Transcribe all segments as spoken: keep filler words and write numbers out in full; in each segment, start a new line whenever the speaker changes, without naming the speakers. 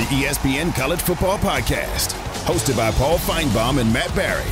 E S P N College Football Podcast, hosted by Paul Feinbaum and Matt Barry.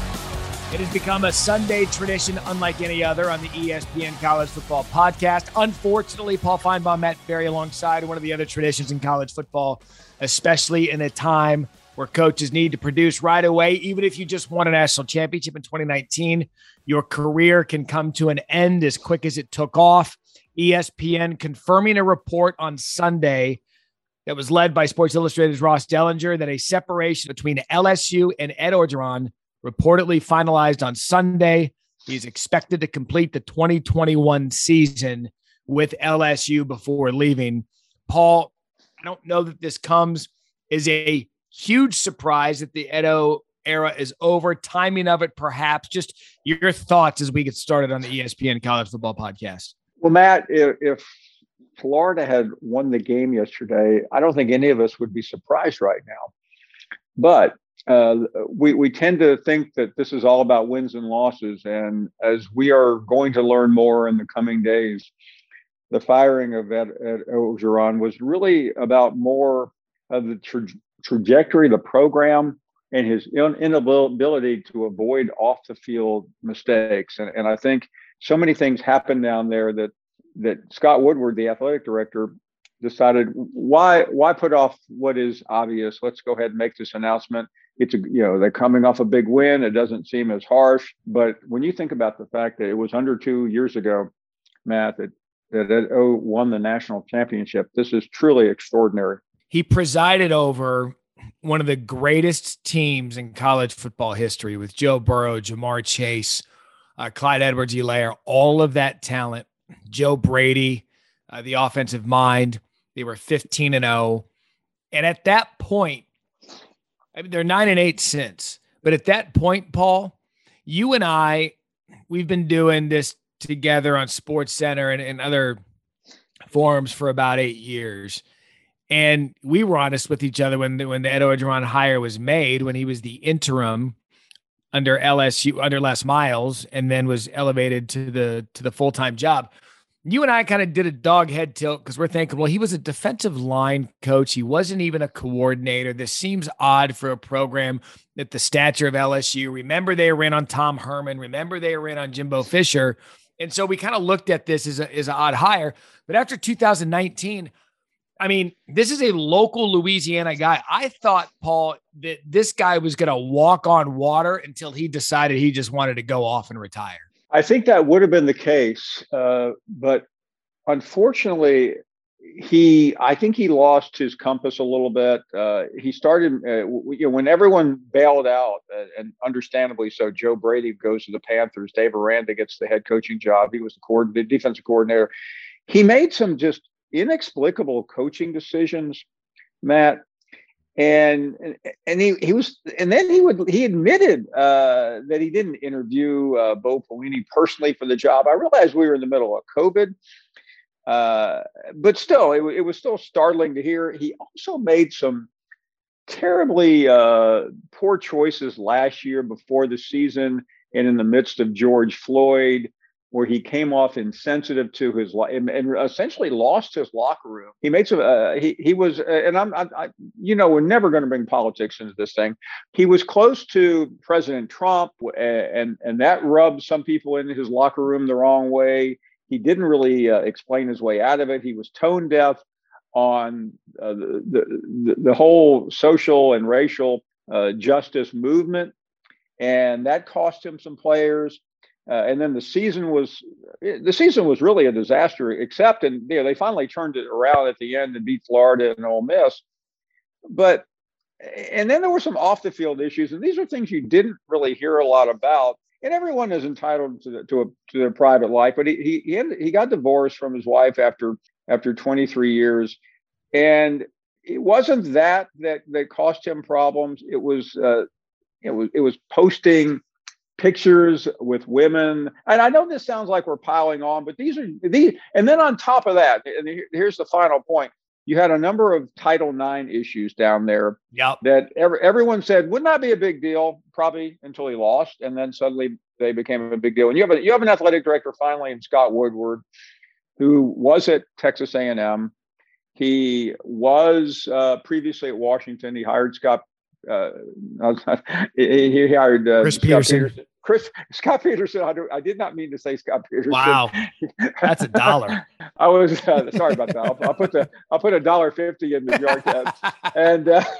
It has become a Sunday tradition unlike any other on the E S P N College Football Podcast. Unfortunately, Paul Feinbaum, Matt Barry alongside one of the other traditions in college football, especially in a time where coaches need to produce right away. Even if you just won a national championship in twenty nineteen, your career can come to an end as quick as it took off. E S P N confirming a report on Sunday that was led by Sports Illustrated's Ross Dellinger that a separation between L S U and Ed Orgeron reportedly finalized on Sunday. He's expected to complete the twenty twenty-one season with L S U before leaving. Paul, I don't know that this comes as a huge surprise that the Edo era is over. Timing of it, perhaps. Just your thoughts as we get started on the E S P N College Football Podcast.
Well, Matt, if, if Florida had won the game yesterday, I don't think any of us would be surprised right now. But uh, we, we tend to think that this is all about wins and losses. And as we are going to learn more in the coming days, the firing of Ed, Ed Orgeron was really about more of the tra- trajectory, the program, and his inability to avoid off the field mistakes. And, and I think so many things happened down there that that Scott Woodward, the athletic director, decided why why put off what is obvious. Let's go ahead and make this announcement. It's a, you know, they're coming off a big win. It doesn't seem as harsh, but when you think about the fact that it was under two years ago, Matt, that that Ed O won the national championship, this is truly extraordinary.
He presided over one of the greatest teams in college football history with Joe Burrow, Jamar Chase, uh, Clyde Edwards-Helaire, all of that talent. Joe Brady, uh, the offensive mind. They were fifteen and oh. And at that point, I mean, they're nine and eight since. But at that point, Paul, you and I, we've been doing this together on SportsCenter and, and other forums for about eight years. And we were honest with each other when the, when the Ed Orgeron hire was made, when he was the interim under L S U, under Les Miles, and then was elevated to the to the full-time job. You and I kind of did a dog head tilt because we're thinking, well, he was a defensive line coach. He wasn't even a coordinator. This seems odd for a program at the stature of L S U. Remember, they were in on Tom Herman. Remember, they were in on Jimbo Fisher. And so we kind of looked at this as, a, as an odd hire. But after two thousand nineteen, I mean, this is a local Louisiana guy. I thought, Paul, that this guy was going to walk on water until he decided he just wanted to go off and retire.
I think that would have been the case. Uh, but unfortunately, he, I think he lost his compass a little bit. Uh, he started, uh, you know, when everyone bailed out, uh, and understandably so, Joe Brady goes to the Panthers, Dave Aranda gets the head coaching job. He was the, co- the defensive coordinator. He made some just inexplicable coaching decisions, Matt, and and he he was and then he would he admitted uh, that he didn't interview uh, Bo Pelini personally for the job. I realized we were in the middle of COVID, uh, but still, it, it was still startling to hear. He also made some terribly uh, poor choices last year before the season and in the midst of George Floyd, where he came off insensitive to his life and, and essentially lost his locker room. He made some, uh, he, he was, uh, and I'm, I, I, you know, we're never going to bring politics into this thing. He was close to President Trump, and, and that rubbed some people in his locker room the wrong way. He didn't really uh, explain his way out of it. He was tone deaf on uh, the, the, the whole social and racial uh, justice movement. And that cost him some players. Uh, and then the season was the season was really a disaster, except and you know, they finally turned it around at the end and beat Florida and Ole Miss. But and then there were some off the field issues, and these are things you didn't really hear a lot about. And everyone is entitled to the, to a, to their private life, but he he he, ended, he got divorced from his wife after after twenty-three years, and it wasn't that that that cost him problems. It was uh, it was it was posting pictures with women. And I know this sounds like we're piling on, but these are these. And then on top of that, and here's the final point. You had a number of Title nine issues down there
yep.
that every, everyone said would not be a big deal, probably until he lost. And then suddenly they became a big deal. And you have a, you have an athletic director finally in Scott Woodward, who was at Texas A and M. He was uh, previously at Washington. He hired Scott. Uh, he, he hired uh,
Chris
Scott
Peterson.
Peterson. Chris Scott Peterson. I, do, I did not mean to say Scott Peterson.
Wow, that's a dollar.
I was uh, sorry about that. I'll, I'll put the I'll put a dollar fifty in the jar tab. and uh,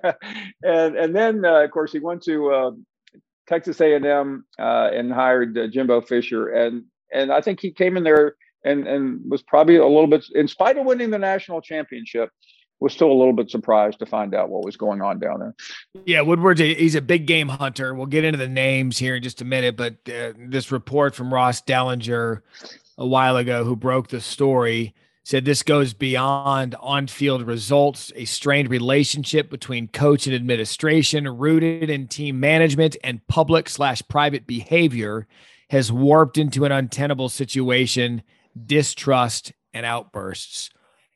and and then uh, of course he went to uh, Texas A and M uh, and hired uh, Jimbo Fisher, and and I think he came in there and and was probably a little bit, in spite of winning the national championship, was still a little bit surprised to find out what was going on down there.
Yeah, Woodward's a, he's a big game hunter. We'll get into the names here in just a minute, but uh, this report from Ross Dellinger a while ago, who broke the story, said this goes beyond on-field results. A strained relationship between coach and administration, rooted in team management and public slash private behavior, has warped into an untenable situation, distrust and outbursts.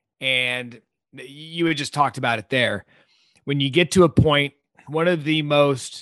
And you had just talked about it there. When you get to a point, one of the most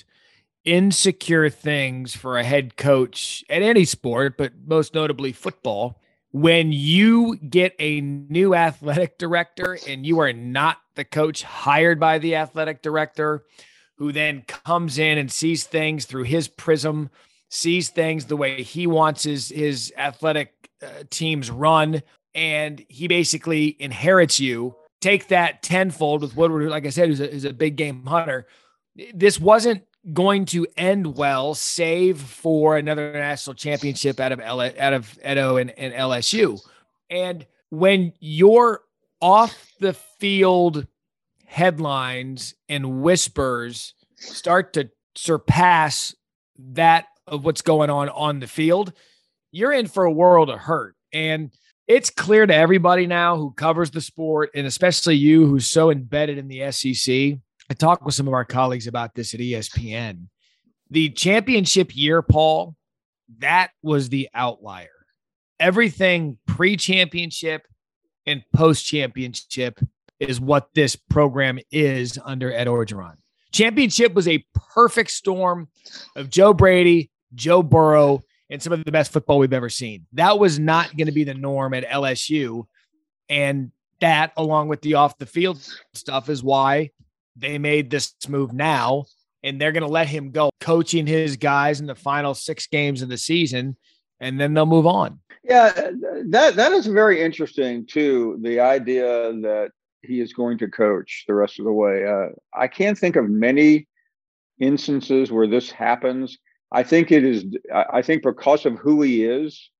insecure things for a head coach at any sport, but most notably football, when you get a new athletic director and you are not the coach hired by the athletic director, who then comes in and sees things through his prism, sees things the way he wants his, his athletic uh, teams run, and he basically inherits you. Take that tenfold with Woodward, who, like I said, is a, is a big game hunter. This wasn't going to end well, save for another national championship out of L- out of Edo and, and L S U. And when your off the field headlines and whispers start to surpass that of what's going on on the field, you're in for a world of hurt. And it's clear to everybody now who covers the sport, and especially you who's so embedded in the S E C. I talked with some of our colleagues about this at E S P N. The championship year, Paul, that was the outlier. Everything pre-championship and post-championship is what this program is under Ed Orgeron. Championship was a perfect storm of Joe Brady, Joe Burrow, and some of the best football we've ever seen. That was not going to be the norm at L S U. And that, along with the off the field stuff, is why they made this move now. And they're going to let him go coaching his guys in the final six games of the season, and then they'll move on.
Yeah, that that is very interesting too. The idea that he is going to coach the rest of the way. Uh, I can't think of many instances where this happens. I think it is. I think because of who he is,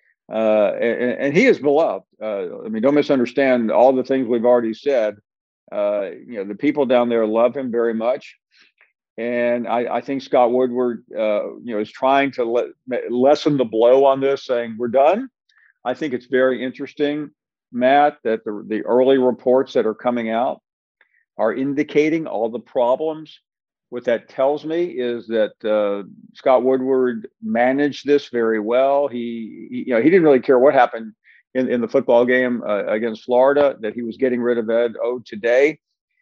uh, and, and he is beloved. Uh, I mean, don't misunderstand all the things we've already said. Uh, you know, the people down there love him very much, and I, I think Scott Woodward, uh, you know, is trying to let, lessen the blow on this, saying we're done. I think it's very interesting, Matt, that the the early reports that are coming out are indicating all the problems. What that tells me is that uh, Scott Woodward managed this very well. He, he, you know, he didn't really care what happened in, in the football game uh, against Florida, that he was getting rid of Ed O today.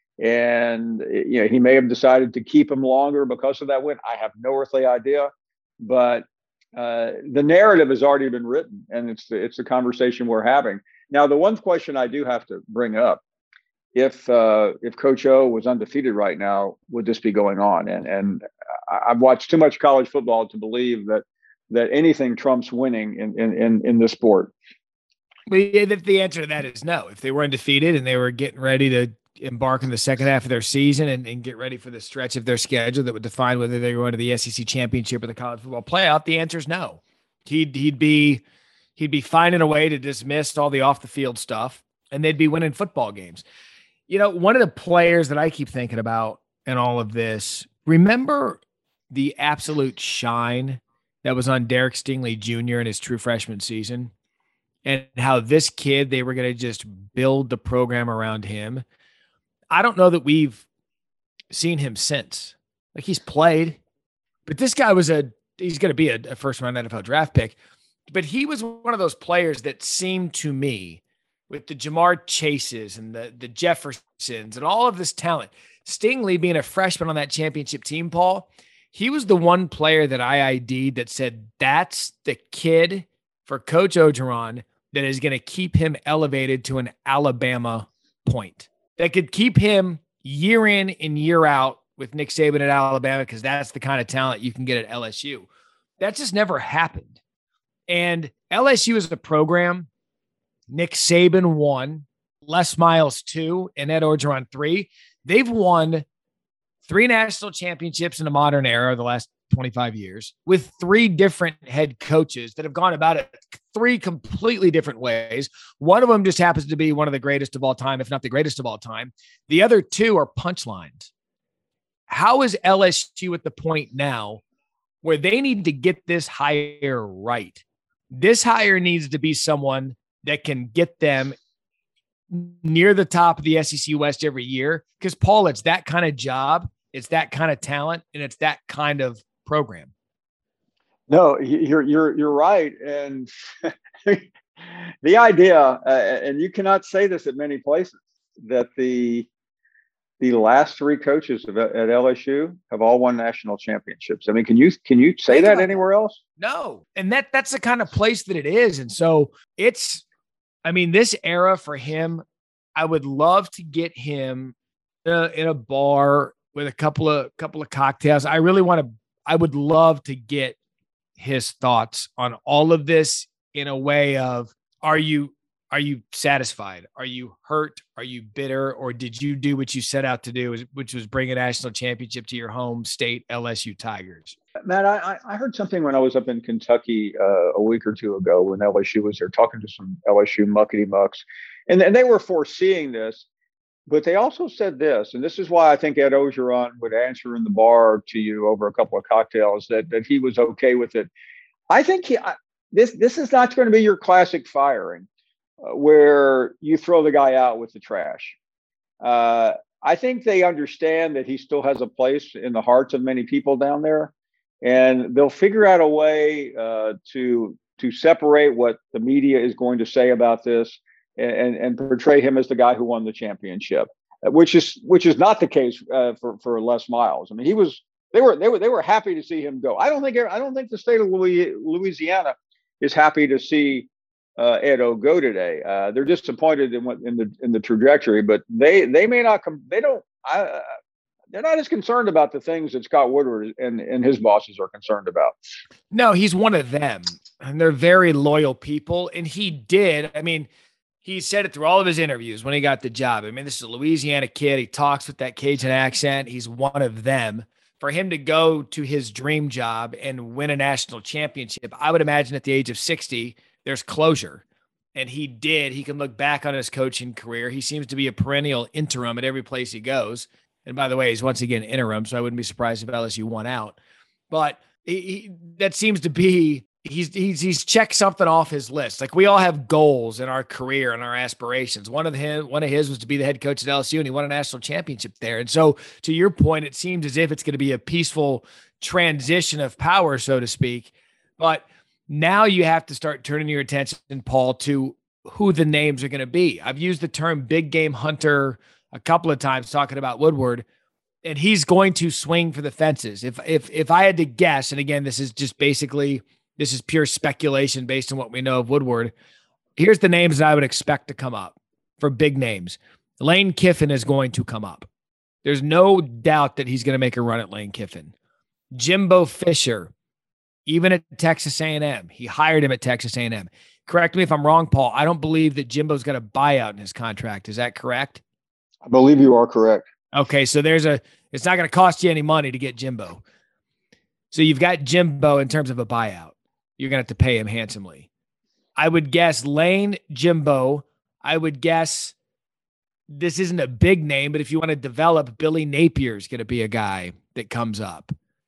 And, you know, he may have decided to keep him longer because of that win. I have no earthly idea. But uh, the narrative has already been written, and it's the, it's the conversation we're having. Now, the one question I do have to bring up, if uh, if Coach O was undefeated right now, would this be going on? And and I've watched too much college football to believe that that anything trumps winning in in in, in this sport.
Well, yeah, the answer to that is no. If they were undefeated and they were getting ready to embark in the second half of their season and, and get ready for the stretch of their schedule that would define whether they were going to the S E C championship or the college football playoff, the answer is no. He'd he'd be he'd be finding a way to dismiss all the off the field stuff, and they'd be winning football games. You know, one of the players that I keep thinking about in all of this, remember the absolute shine that was on Derek Stingley Junior in his true freshman season, and how this kid, they were going to just build the program around him. I don't know that we've seen him since. Like, he's played, but this guy was a, he's going to be a, a first round N F L draft pick, but he was one of those players that seemed to me, with the Jamar Chases and the, the Jeffersons and all of this talent, Stingley being a freshman on that championship team, Paul, he was the one player that I I D'd that said, that's the kid for Coach Orgeron that is going to keep him elevated to an Alabama point that could keep him year in and year out with Nick Saban at Alabama, because that's the kind of talent you can get at L S U. That just never happened. And L S U is a program. Nick Saban won, Les Miles two, and Ed Orgeron three. They've won three national championships in the modern era, the last twenty-five years, with three different head coaches that have gone about it three completely different ways. One of them just happens to be one of the greatest of all time, if not the greatest of all time. The other two are punchlines. How is L S U at the point now where they need to get this hire right? This hire needs to be someone that can get them near the top of the S E C West every year. Because, Paul, it's that kind of job, it's that kind of talent, and it's that kind of program.
No, you're you're you're right, and the idea, uh, and you cannot say this at many places, that the the last three coaches of, at L S U have all won national championships. I mean, can you can you say Think that anywhere that. else?
No, and that that's the kind of place that it is, and so it's. I mean, this era for him, I would love to get him in a, in a bar with a couple of couple of cocktails. I really want to. I would love to get his thoughts on all of this in a way of: Are you are you satisfied? Are you hurt? Are you bitter? Or did you do what you set out to do, which was bring a national championship to your home state, L S U Tigers?
Matt, I, I heard something when I was up in Kentucky uh, a week or two ago when L S U was there talking to some L S U muckety mucks, and, and they were foreseeing this, but they also said this, and this is why I think Ed Orgeron would answer in the bar to you over a couple of cocktails that that he was okay with it. I think he, I, this this is not going to be your classic firing uh, where you throw the guy out with the trash. Uh, I think they understand that he still has a place in the hearts of many people down there. And they'll figure out a way uh, to to separate what the media is going to say about this and, and portray him as the guy who won the championship, which is which is not the case uh, for for Les Miles. I mean, he was they were they were they were happy to see him go. I don't think I don't think the state of Louisiana is happy to see uh, Ed O go today. Uh, they're disappointed in what in the in the trajectory, but they they may not come. They don't. I, They're not as concerned about the things that Scott Woodward and, and his bosses are concerned about.
No, he's one of them, and they're very loyal people. And he did. I mean, he said it through all of his interviews when he got the job. I mean, this is a Louisiana kid. He talks with that Cajun accent. He's one of them. For him to go to his dream job and win a national championship, I would imagine at the age of sixty, there's closure. And he did. He can look back on his coaching career. He seems to be a perennial interim at every place he goes. And by the way, he's once again interim, so I wouldn't be surprised if L S U won out. But he, he, that seems to be he's he's he's checked something off his list. Like, we all have goals in our career and our aspirations. One of him, one of his was to be the head coach at L S U, and he won a national championship there. And so, to your point, it seems as if it's going to be a peaceful transition of power, so to speak. But now you have to start turning your attention, Paul, to who the names are going to be. I've used the term big game hunter a couple of times talking about Woodward, and he's going to swing for the fences. If, if, if I had to guess, and again, this is just basically, this is pure speculation based on what we know of Woodward. Here's the names that I would expect to come up for big names. Lane Kiffin is going to come up. There's no doubt that he's going to make a run at Lane Kiffin. Jimbo Fisher, even at Texas A and M, he hired him at Texas A and M. Correct me if I'm wrong, Paul. I don't believe that Jimbo's got a buyout in his contract. Is that correct?
I believe you are correct.
Okay, so there's a, it's not going to cost you any money to get Jimbo. So you've got Jimbo in terms of a buyout. You're going to have to pay him handsomely. I would guess Lane, Jimbo. I would guess this isn't a big name, but if you want to develop, Billy Napier is going to be a guy that comes up.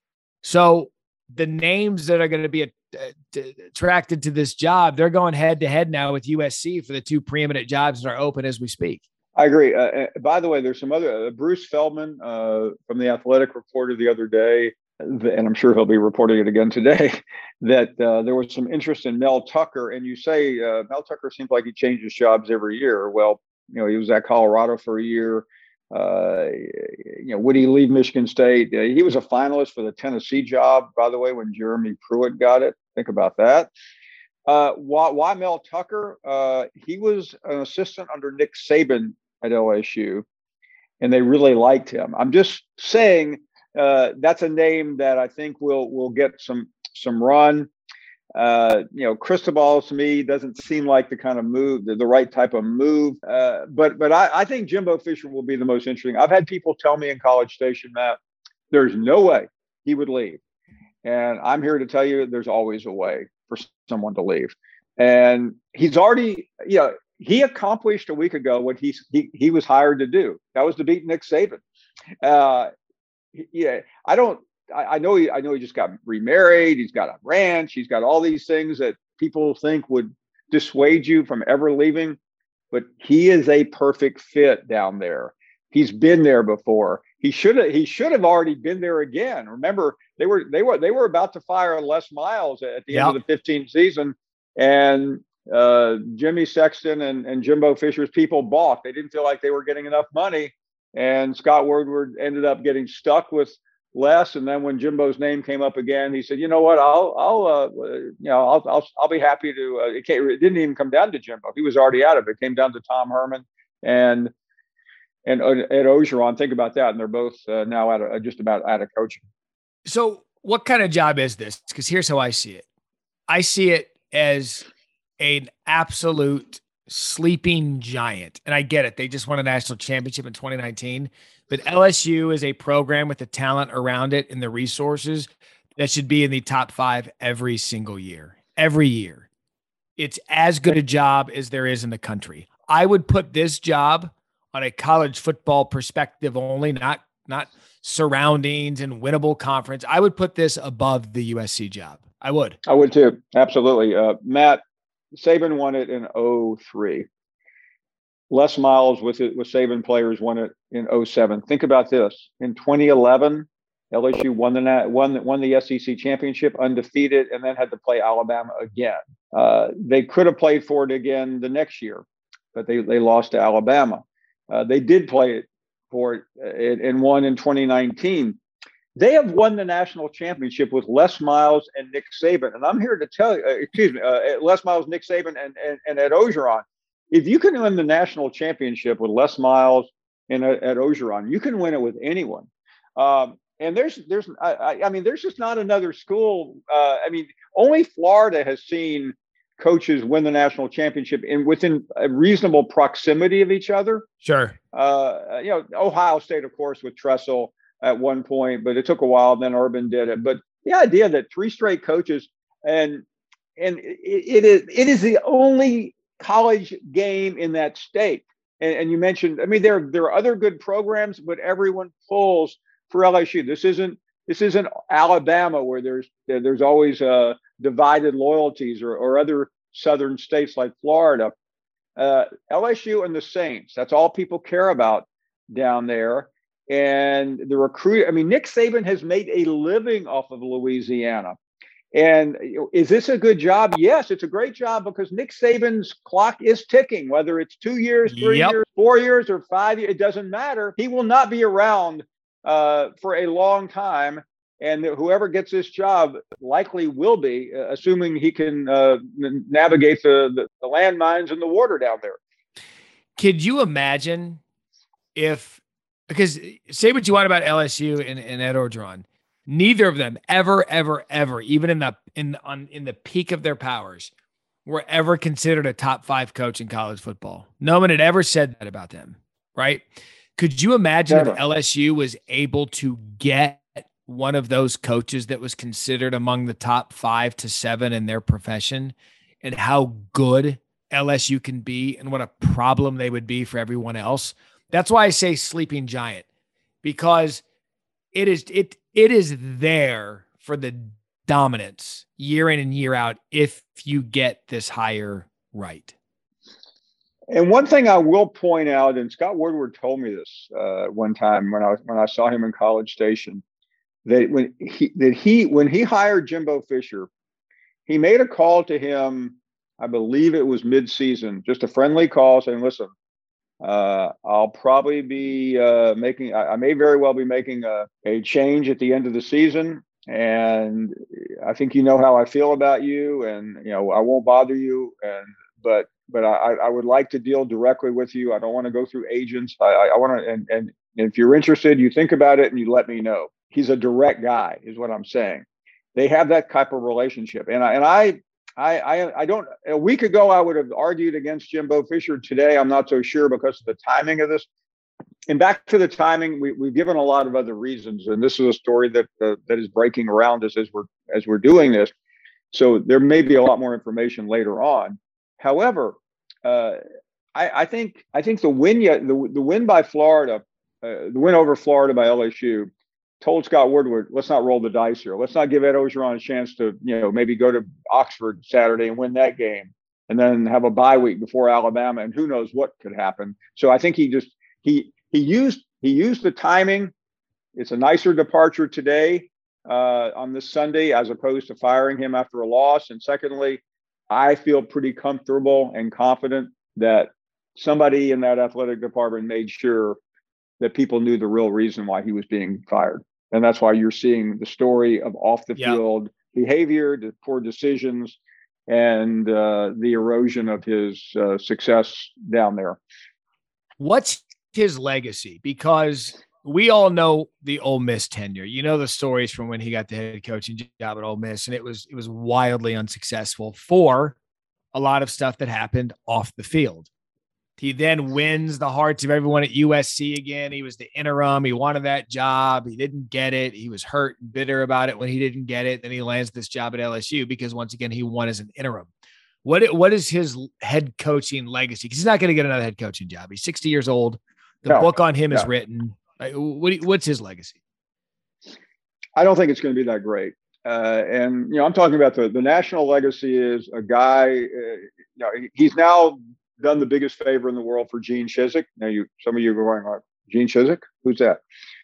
So the names that are going to be attracted to this job, they're going head to head now with U S C for the two preeminent jobs that are open as we speak.
I agree. Uh, by the way, there's some other, uh, Bruce Feldman uh, from The Athletic reported the other day, and I'm sure he'll be reporting it again today, that uh, there was some interest in Mel Tucker. And you say uh, Mel Tucker seems like he changes jobs every year. Well, you know, he was at Colorado for a year. Uh, you know, would he leave Michigan State? Uh, he was a finalist for the Tennessee job, by the way, when Jeremy Pruitt got it. Think about that. Uh, why, why Mel Tucker? Uh, he was an assistant under Nick Saban at L S U, and they really liked him. I'm just saying uh, that's a name that I think will will get some some run. Uh, you know, Cristobal to me doesn't seem like the kind of move, the, the right type of move. Uh, but but I, I think Jimbo Fisher will be the most interesting. I've had people tell me in College Station, Matt, there's no way he would leave. And I'm here to tell you there's always a way for someone to leave. And he's already, you know, he accomplished a week ago what he, he, he was hired to do. That was to beat Nick Saban. Uh, yeah, I don't, I, I know he, I know he just got remarried. He's got a ranch. He's got all these things that people think would dissuade you from ever leaving. But he is a perfect fit down there. He's been there before. He should have. He should have already been there again. Remember, they were they were they were about to fire Les Miles at the yep. end of the fifteenth season, and uh, Jimmy Sexton and, and Jimbo Fisher's people balked. They didn't feel like they were getting enough money, and Scott Woodward ended up getting stuck with Les. And then when Jimbo's name came up again, he said, "You know what? I'll I'll uh, you know I'll I'll I'll be happy to." Uh, it, came, it didn't even come down to Jimbo. He was already out of it. It came down to Tom Herman and. And Ed Ogeron, think about that. And they're both uh, now out of, just about out of coaching.
So what kind of job is this? Because here's how I see it. I see it as an absolute sleeping giant. And I get it. They just won a national championship in twenty nineteen. But L S U is a program with the talent around it and the resources that should be in the top five every single year. Every year. It's as good a job as there is in the country. I would put this job on a college football perspective only, not not surroundings and winnable conference. I would put this above the U S C job. I would.
I would too. Absolutely. Uh, Matt, Saban won it in oh three. Les Miles with it with Saban players won it in oh seven. Think about this. In twenty eleven, L S U won the won won the S E C championship undefeated, and then had to play Alabama again. Uh, they could have played for it again the next year, but they they lost to Alabama. Uh, they did play it for it and won in twenty nineteen. They have won the national championship with Les Miles and Nick Saban. And I'm here to tell you, uh, excuse me, uh, Les Miles, Nick Saban, and, and, and Ed Ogeron. If you can win the national championship with Les Miles and Ed, Ed Ogeron, you can win it with anyone. Um, and there's, there's, I, I mean, there's just not another school. Uh, I mean, only Florida has seen coaches win the national championship in within a reasonable proximity of each other.
Sure.
Uh, you know, Ohio State, of course, with Tressel at one point, but it took a while. Then Urban did it. But the idea that three straight coaches and and it, it is it is the only college game in that state. And, and you mentioned, I mean, there there are other good programs, but everyone pulls for L S U. This isn't this isn't Alabama where there's there's always uh, divided loyalties or, or other southern states like Florida. Uh, L S U and the Saints. That's all people care about down there. And the recruit, I mean, Nick Saban has made a living off of Louisiana. And is this a good job? Yes, it's a great job because Nick Saban's clock is ticking, whether it's two years, three yep. years, four years, or five years, it doesn't matter. He will not be around uh, for a long time. And whoever gets this job likely will be, uh, assuming he can uh, navigate the, the, the landmines and the water down there.
Could you imagine if, because say what you want about L S U and, and Ed Ogeron, neither of them ever, ever, ever, even in the in on in the peak of their powers, were ever considered a top five coach in college football. No one had ever said that about them, right? Could you imagine Never. if L S U was able to get one of those coaches that was considered among the top five to seven in their profession, and how good L S U can be and what a problem they would be for everyone else? That's why I say sleeping giant, because it is, it, it is there for the dominance year in and year out if you get this hire right.
And one thing I will point out, and Scott Woodward told me this uh, one time when I was, when I saw him in College Station, that when he that he when he hired Jimbo Fisher, he made a call to him. I believe it was mid-season, just a friendly call saying, "Listen, uh, I'll probably be uh, making. I, I may very well be making a, a change at the end of the season, and I think you know how I feel about you, and you know I won't bother you. And but but I, I would like to deal directly with you. I don't want to go through agents. I, I, I want to, and, and if you're interested, you think about it and you let me know. He's a direct guy, is what I'm saying. They have that type of relationship, and I, and I, I, I, I don't. A week ago, I would have argued against Jimbo Fisher. Today, I'm not so sure because of the timing of this. And back to the timing, we, we've given a lot of other reasons, and this is a story that uh, that is breaking around us as we're as we're doing this. So there may be a lot more information later on. However, uh, I, I think I think the win yet the the win by Florida, uh, the win over Florida by L S U, told Scott Woodward, let's not roll the dice here. Let's not give Ed Ogeron a chance to you know maybe go to Oxford Saturday and win that game, and then have a bye week before Alabama, and who knows what could happen. So I think he just he. He used he used the timing. It's a nicer departure today uh, on this Sunday as opposed to firing him after a loss. And secondly, I feel pretty comfortable and confident that somebody in that athletic department made sure that people knew the real reason why he was being fired. And that's why you're seeing the story of off the
Yep.
field behavior, the poor decisions, and uh, the erosion of his uh, success down there.
What's his legacy? Because we all know the Ole Miss tenure. You know the stories from when he got the head coaching job at Ole Miss, and it was it was wildly unsuccessful for a lot of stuff that happened off the field. He then wins the hearts of everyone at U S C again. He was the interim. He wanted that job. He didn't get it. He was hurt and bitter about it when he didn't get it. Then he lands this job at L S U because once again he won as an interim. What what is his head coaching legacy? Because he's not going to get another head coaching job. He's sixty years old. The
No,
book on him
no.
is written. What, what's his legacy?
I don't think it's going to be that great. Uh, and, you know, I'm talking about the, the national legacy is a guy, uh, you know, he's now done the biggest favor in the world for Gene Chizik. Now, you, some of you are going, like, Gene Chizik? Who's that?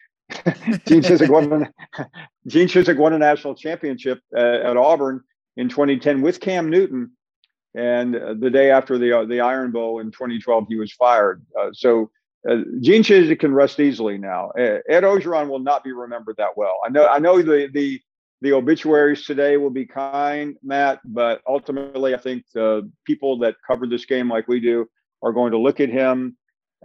Gene Chizik won, Gene Chizik won a national championship at, at Auburn in twenty ten with Cam Newton. And uh, the day after the uh, the Iron Bowl in twenty twelve, he was fired. Uh, so uh, Gene Chizik can rest easily now. Uh, Ed Ogeron will not be remembered that well. I know. I know the the the obituaries today will be kind, Matt, but ultimately, I think the people that cover this game like we do are going to look at him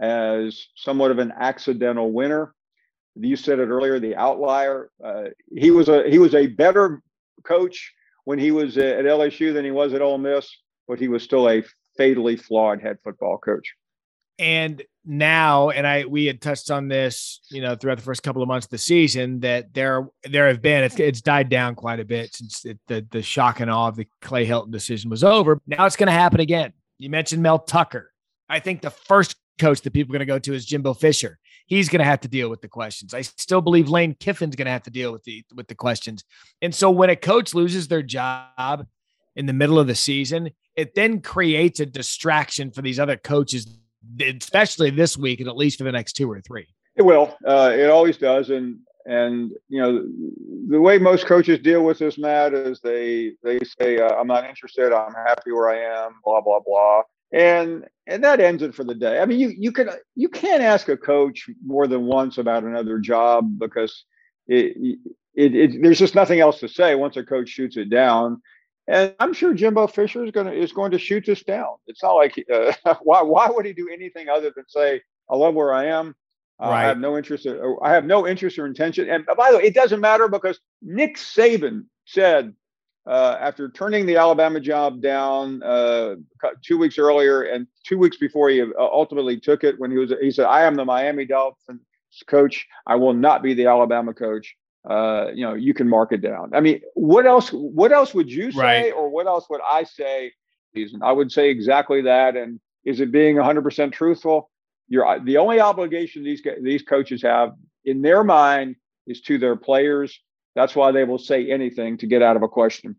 as somewhat of an accidental winner. You said it earlier, the outlier. Uh, he was a he was a better coach when he was at L S U than he was at Ole Miss, but he was still a fatally flawed head football coach.
And now, and I, we had touched on this, you know, throughout the first couple of months of the season, that there, there have been, it's, it's died down quite a bit since it, the, the shock and awe of the Clay Helton decision was over. Now it's going to happen again. You mentioned Mel Tucker. I think the first coach that people are going to go to is Jimbo Fisher. He's going to have to deal with the questions. I still believe Lane Kiffin's going to have to deal with the, with the questions. And so when a coach loses their job in the middle of the season, it then creates a distraction for these other coaches, especially this week, and at least for the next two or three.
It will. Uh, it always does. And, and, you know, the way most coaches deal with this, Matt, is they, they say, uh, I'm not interested. I'm happy where I am, blah, blah, blah. And, and that ends it for the day. I mean, you, you can, you can't ask a coach more than once about another job because it, it, it there's just nothing else to say once a coach shoots it down. And I'm sure Jimbo Fisher is going to is going to shoot this down. It's not like uh, why why would he do anything other than say, I love where I am. Uh,
Right.
I have no interest. In, I have no interest or intention. And by the way, it doesn't matter because Nick Saban said uh, after turning the Alabama job down uh, two weeks earlier and two weeks before he ultimately took it, when he was he said, I am the Miami Dolphins coach. I will not be the Alabama coach. Uh, you know, you can mark it down. I mean, what else, what else would you say,
Right.
or what else would I say? I would say exactly that. And is it being one hundred percent truthful? You're the only obligation these, these coaches have in their mind is to their players. That's why they will say anything to get out of a question.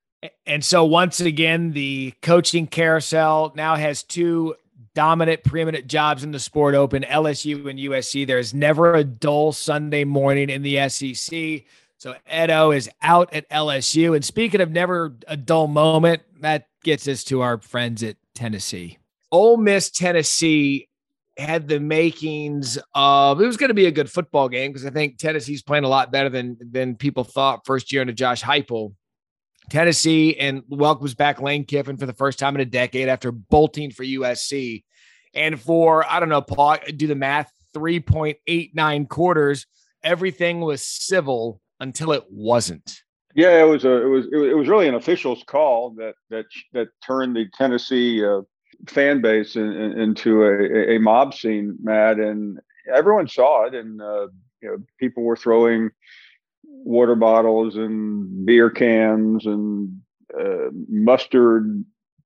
And so once again, the coaching carousel now has two dominant, preeminent jobs in the sport open, L S U and U S C. There's never a dull Sunday morning in the S E C. So Edo is out at L S U. And speaking of never a dull moment, that gets us to our friends at Tennessee. Ole Miss, Tennessee had the makings of, it was going to be a good football game because I think Tennessee's playing a lot better than, than people thought first year under Josh Heupel. Tennessee and welcomes back Lane Kiffin for the first time in a decade after bolting for U S C. And for, I don't know, Paul, do the math, three point eight nine quarters, everything was civil until it wasn't.
Yeah, it was a, it was, it was really an official's call that, that, that turned the Tennessee uh, fan base in, in, into a, a mob scene, Matt, and everyone saw it. And, uh, you know, people were throwing water bottles and beer cans and uh, mustard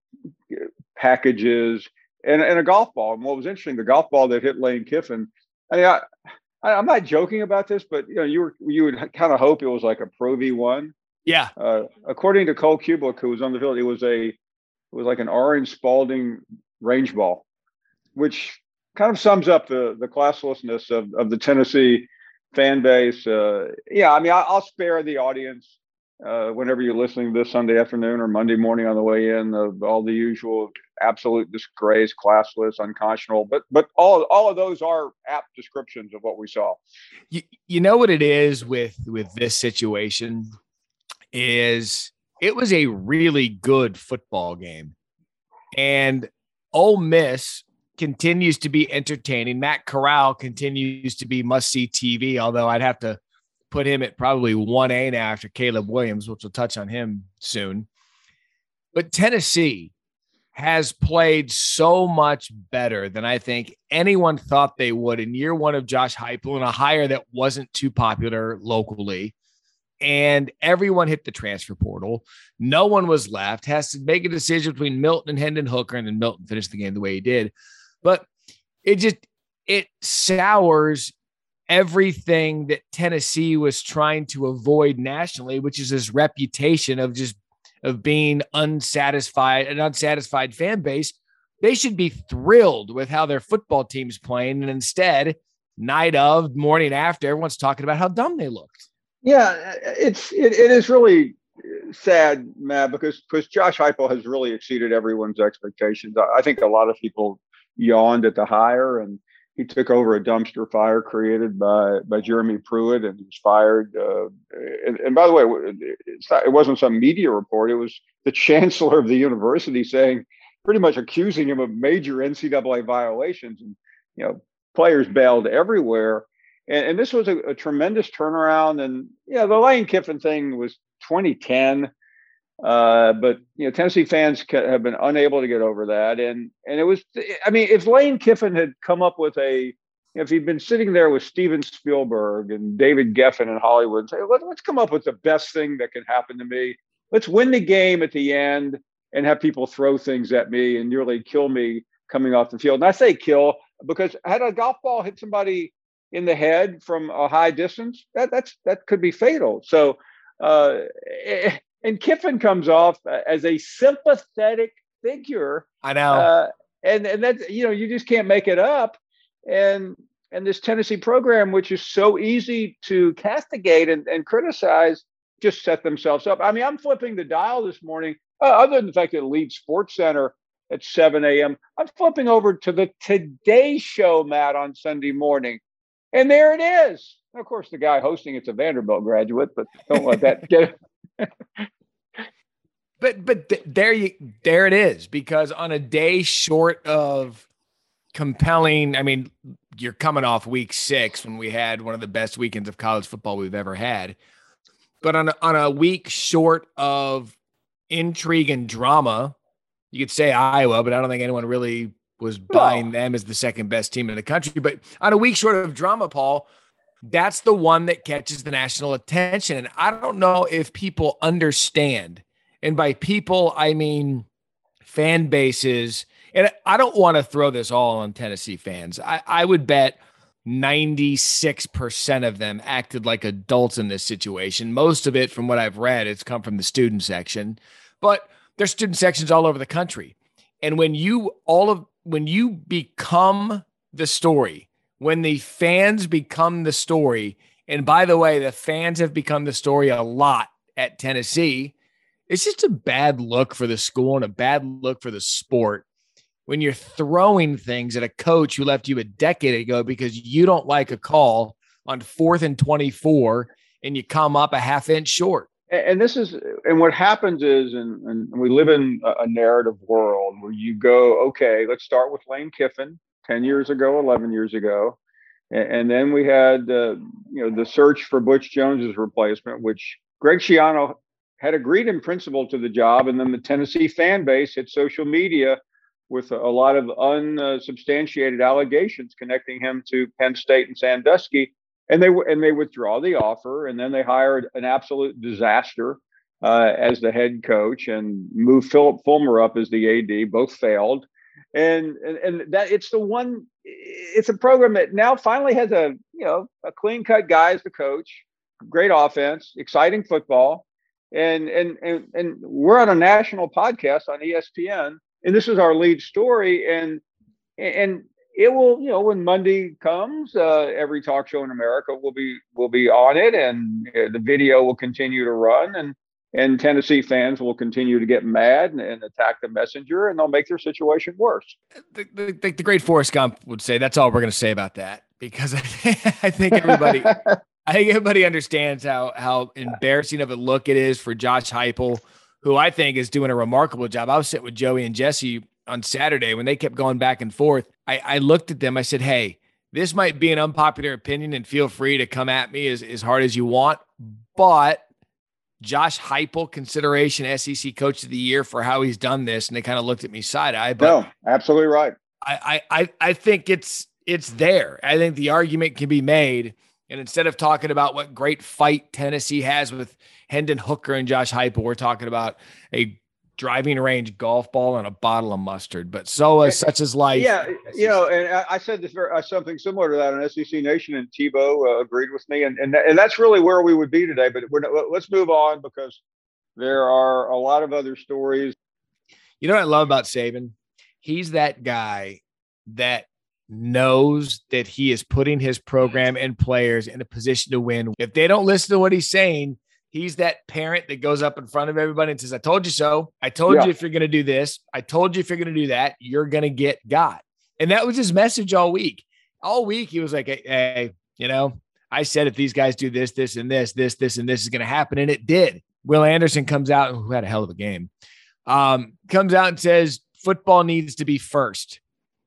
packages and, and a golf ball. And what was interesting, the golf ball that hit Lane Kiffin, I mean, I, I, I'm not joking about this, but you know, you were you would kind of hope it was like a Pro V one.
Yeah.
Uh, according to Cole Kublik, who was on the field, it was a it was like an orange Spalding range ball, which kind of sums up the the classlessness of of the Tennessee fan base. Uh, yeah, I mean, I, I'll spare the audience uh, whenever you're listening this Sunday afternoon or Monday morning on the way in of all the usual absolute disgrace, classless, unconscionable. But but all all of those are apt descriptions of what we saw.
You, you know what it is with with this situation is it was a really good football game, and Ole Miss continues to be entertaining. Matt Corral continues to be must-see T V, although I'd have to put him at probably one A now after Caleb Williams, which we'll touch on him soon. But Tennessee has played so much better than I think anyone thought they would in year one of Josh Heupel, and a hire that wasn't too popular locally. And everyone hit the transfer portal. No one was left. Has to make a decision between Milton and Hendon Hooker, and then Milton finished the game the way he did. But it just, it sours everything that Tennessee was trying to avoid nationally, which is this reputation of just of being unsatisfied, an unsatisfied fan base. They should be thrilled with how their football team's playing. And instead, night of, morning after, everyone's talking about how dumb they looked.
Yeah, it's it, it is really sad, Matt, because because Josh Heupel has really exceeded everyone's expectations. I, I think a lot of people yawned at the hire, and he took over a dumpster fire created by by Jeremy Pruitt, and he was fired. Uh, and, and by the way, it's not, it wasn't some media report. It was the chancellor of the university saying, pretty much accusing him of major N C double A violations. And you know, players bailed everywhere. And, and this was a, a tremendous turnaround. And yeah, the Lane Kiffin thing was twenty ten. Uh, but you know, Tennessee fans have been unable to get over that. And and it was, I mean, if Lane Kiffin had come up with a, if he'd been sitting there with Steven Spielberg and David Geffen in Hollywood, and say, Let, let's come up with the best thing that can happen to me. Let's win the game at the end and have people throw things at me and nearly kill me coming off the field. And I say kill because had a golf ball hit somebody in the head from a high distance, that that's that could be fatal. So. Uh, And Kiffin comes off as a sympathetic figure.
I know.
Uh, and, and that's, you know, you just can't make it up. And and this Tennessee program, which is so easy to castigate and, and criticize, just set themselves up. I mean, I'm flipping the dial this morning, uh, other than the fact that it leads Sports Center at seven a.m. I'm flipping over to the Today Show, Matt, on Sunday morning. And there it is. And of course, the guy hosting it's a Vanderbilt graduate, but don't let that get
But but th- there you there it is, because on a day short of compelling, I mean, you're coming off week six when we had one of the best weekends of college football we've ever had. But on a, on a week short of intrigue and drama, you could say Iowa, but I don't think anyone really was buying them as the second best team in the country. But on a week short of drama, Paul, that's the one that catches the national attention. And I don't know if people understand. And by people, I mean fan bases. And I don't want to throw this all on Tennessee fans. I, I would bet ninety-six percent of them acted like adults in this situation. Most of it, from what I've read, it's come from the student section. But there's student sections all over the country. And when you all of when you become the story, when the fans become the story, and by the way, the fans have become the story a lot at Tennessee, it's just a bad look for the school and a bad look for the sport when you're throwing things at a coach who left you a decade ago because you don't like a call on fourth and twenty-four and you come up a half inch short.
And this is, and what happens is, and, and we live in a narrative world where you go, okay, let's start with Lane Kiffin ten years ago, eleven years ago. And, and then we had, uh, you know, the search for Butch Jones's replacement, which Greg Schiano had agreed in principle to the job. And then the Tennessee fan base hit social media with a, a lot of unsubstantiated allegations connecting him to Penn State and Sandusky. And they and they withdraw the offer, and then they hired an absolute disaster uh, as the head coach, and moved Philip Fulmer up as the A D. Both failed, and, and and that it's the one. It's a program that now finally has a you know a clean cut guy as the coach, great offense, exciting football, and and and and we're on a national podcast on E S P N, and this is our lead story, and and. It will, you know, when Monday comes, uh, every talk show in America will be will be on it, and uh, the video will continue to run, and and Tennessee fans will continue to get mad and, and attack the messenger, and they'll make their situation worse.
The, the, the great Forrest Gump would say that's all we're going to say about that, because I, I think everybody, I think everybody understands how how embarrassing of a look it is for Josh Heupel, who I think is doing a remarkable job. I was sitting with Joey and Jesse on Saturday when they kept going back and forth. I, I looked at them. I said, hey, this might be an unpopular opinion, and feel free to come at me as, as hard as you want. But Josh Heupel, consideration S E C Coach of the Year for how he's done this. And they kind of looked at me side eye. But
no, absolutely right.
I, I, I think it's it's there. I think the argument can be made. And instead of talking about what great fight Tennessee has with Hendon Hooker and Josh Heupel, we're talking about a driving range golf ball and a bottle of mustard. But so is such as life.
Yeah, you know, and I said this very, uh, something similar to that on S E C Nation, and Tebow uh, agreed with me, and and, th- and that's really where we would be today. But we're not, let's move on, because there are a lot of other stories.
You know what I love about Saban? He's that guy that knows that he is putting his program and players in a position to win. If they don't listen to what he's saying, he's that parent that goes up in front of everybody and says, I told you so. I told yeah. you if you're going to do this, I told you if you're going to do that, you're going to get got. And that was his message all week. All week, he was like, hey, hey, you know, I said if these guys do this, this, and this, this, this, and this is going to happen. And it did. Will Anderson comes out, who had a hell of a game, um, comes out and says, football needs to be first.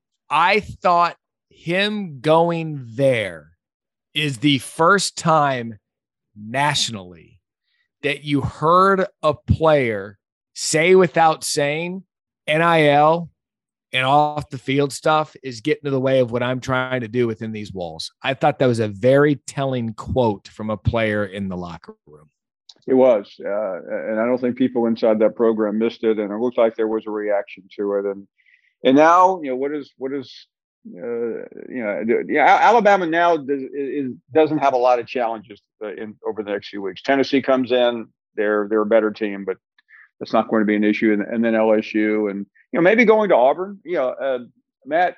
I thought him going there is the first time nationally that you heard a player say without saying N I L and off the field stuff is getting in the way of what I'm trying to do within these walls. I thought that was a very telling quote from a player in the locker room.
It was. Uh, and I don't think people inside that program missed it. And it looked like there was a reaction to it. And, and now, you know, what is, what is, uh, you know, yeah, Alabama now does, is, doesn't have a lot of challenges uh, in over the next few weeks. Tennessee comes in, they're they're a better team, but that's not going to be an issue. And, and then L S U, and you know, maybe going to Auburn. You know, uh, Matt,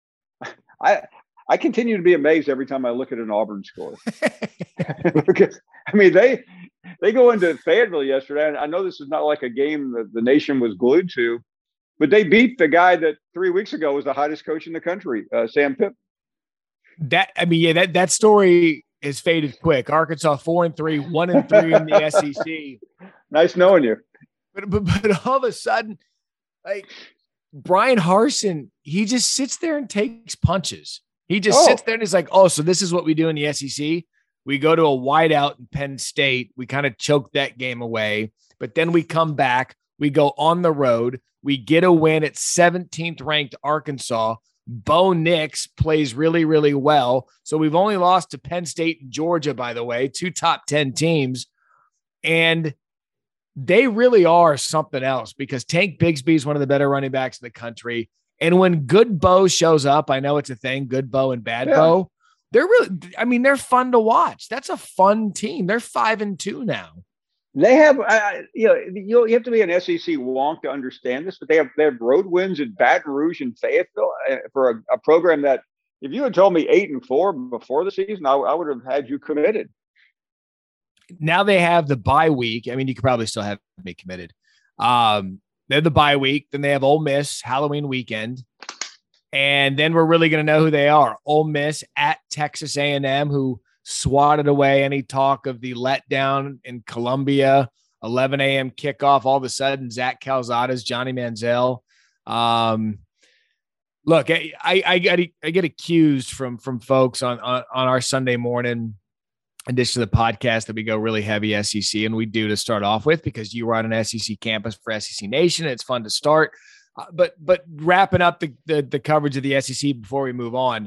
I I continue to be amazed every time I look at an Auburn score. Because I mean, they they go into Fayetteville yesterday, and I know this is not like a game that the nation was glued to, but they beat the guy that three weeks ago was the hottest coach in the country, uh, Sam Pittman.
That I mean, yeah, that that story is faded quick. Arkansas four and three, one and three in the S E C.
Nice knowing you.
But, but but all of a sudden, like Brian Harsin, he just sits there and takes punches. He just oh. sits there and he's like, oh, so this is what we do in the S E C. We go to a whiteout in Penn State. We kind of choke that game away, but then we come back. We go on the road. We get a win at seventeenth ranked Arkansas. Bo Nix plays really, really well. So we've only lost to Penn State and Georgia, by the way, two top ten teams. And they really are something else, because Tank Bigsby is one of the better running backs in the country. And when good Bo shows up, I know it's a thing, good Bo and bad yeah. Bo, they're really, I mean, they're fun to watch. That's a fun team. They're five and two now.
They have, uh, you know, you you have to be an S E C wonk to understand this, but they have they have road wins in Baton Rouge and Fayetteville uh, for a, a program that, if you had told me eight and four before the season, I, I would have had you committed.
Now they have the bye week. I mean, you could probably still have me committed. Um, they have the bye week. Then they have Ole Miss Halloween weekend. And then we're really going to know who they are. Ole Miss at Texas A and M, who swatted away any talk of the letdown in Columbia, eleven a.m. kickoff. All of a sudden, Zach Calzada's Johnny Manziel. Um, look, I, I, I get I get accused from from folks on, on on our Sunday morning edition of the podcast that we go really heavy S E C, and we do to start off with because you were on an S E C campus for S E C Nation. It's fun to start, uh, but but wrapping up the, the the coverage of the S E C before we move on,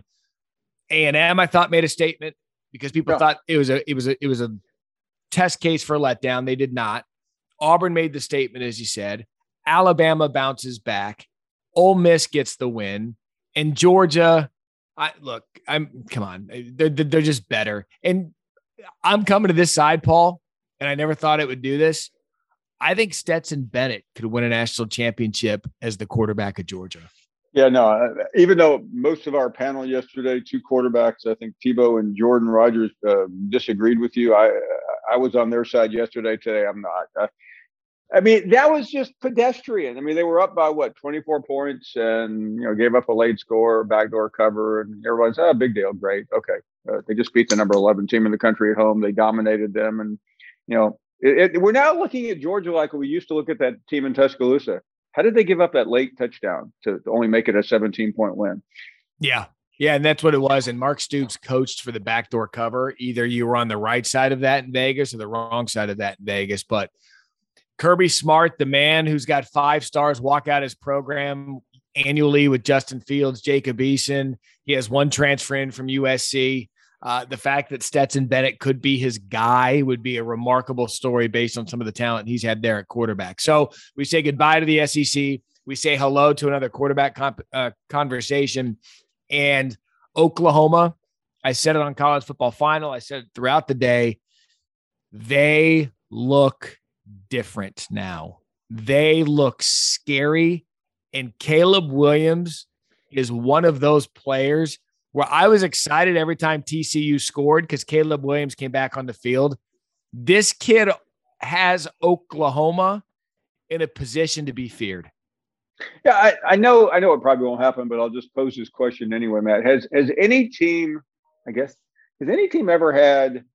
A and M I thought made a statement because people yeah. thought it was a it was a it was a test case for a letdown. They did not. Auburn made the statement, as you said. Alabama bounces back. Ole Miss gets the win, and Georgia. I look. I'm come on. They're they're just better. And I'm coming to this side, Paul, and I never thought it would do this. I think Stetson Bennett could win a national championship as the quarterback of Georgia.
Yeah, no, even though most of our panel yesterday, two quarterbacks, I think Tebow and Jordan Rogers uh, disagreed with you. I I was on their side yesterday. Today, I'm not. I, I mean, that was just pedestrian. I mean, they were up by what, twenty-four points and, you know, gave up a late score, backdoor cover, and everyone's, oh, big deal. Great. Okay. Uh, they just beat the number eleven team in the country at home. They dominated them. And, you know, it, it, we're now looking at Georgia like we used to look at that team in Tuscaloosa. How did they give up that late touchdown to, to only make it a seventeen point win?
Yeah. Yeah. And that's what it was. And Mark Stoops coached for the backdoor cover. Either you were on the right side of that in Vegas or the wrong side of that in Vegas. But Kirby Smart, the man who's got five stars, walk out his program annually with Justin Fields, Jacob Eason. He has one transfer in from U S C. Uh, the fact that Stetson Bennett could be his guy would be a remarkable story based on some of the talent he's had there at quarterback. So we say goodbye to the S E C. We say hello to another quarterback comp- uh, conversation. And Oklahoma, I said it on College Football Final. I said it throughout the day. They look different now. They look scary. And Caleb Williams is one of those players where I was excited every time T C U scored because Caleb Williams came back on the field. This kid has Oklahoma in a position to be feared.
Yeah, I, I know I know it probably won't happen, but I'll just pose this question anyway, Matt. Has has any team, I guess, has any team ever had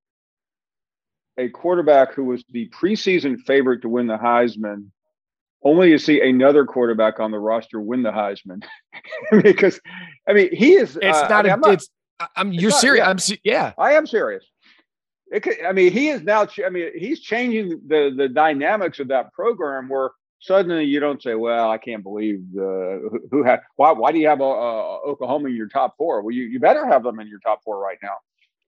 a quarterback who was the preseason favorite to win the Heisman only to see another quarterback on the roster win the Heisman? Because, I mean, he is.
It's
uh,
not.
I mean,
a,
I'm not
it's. I'm. You're it's serious. Not, yeah.
I'm. Yeah. I am serious. It could, I mean, he is now. I mean, he's changing the the dynamics of that program where suddenly you don't say, "Well, I can't believe the who, who had why. Why do you have uh, Oklahoma in your top four?" Well, you you better have them in your top four right now.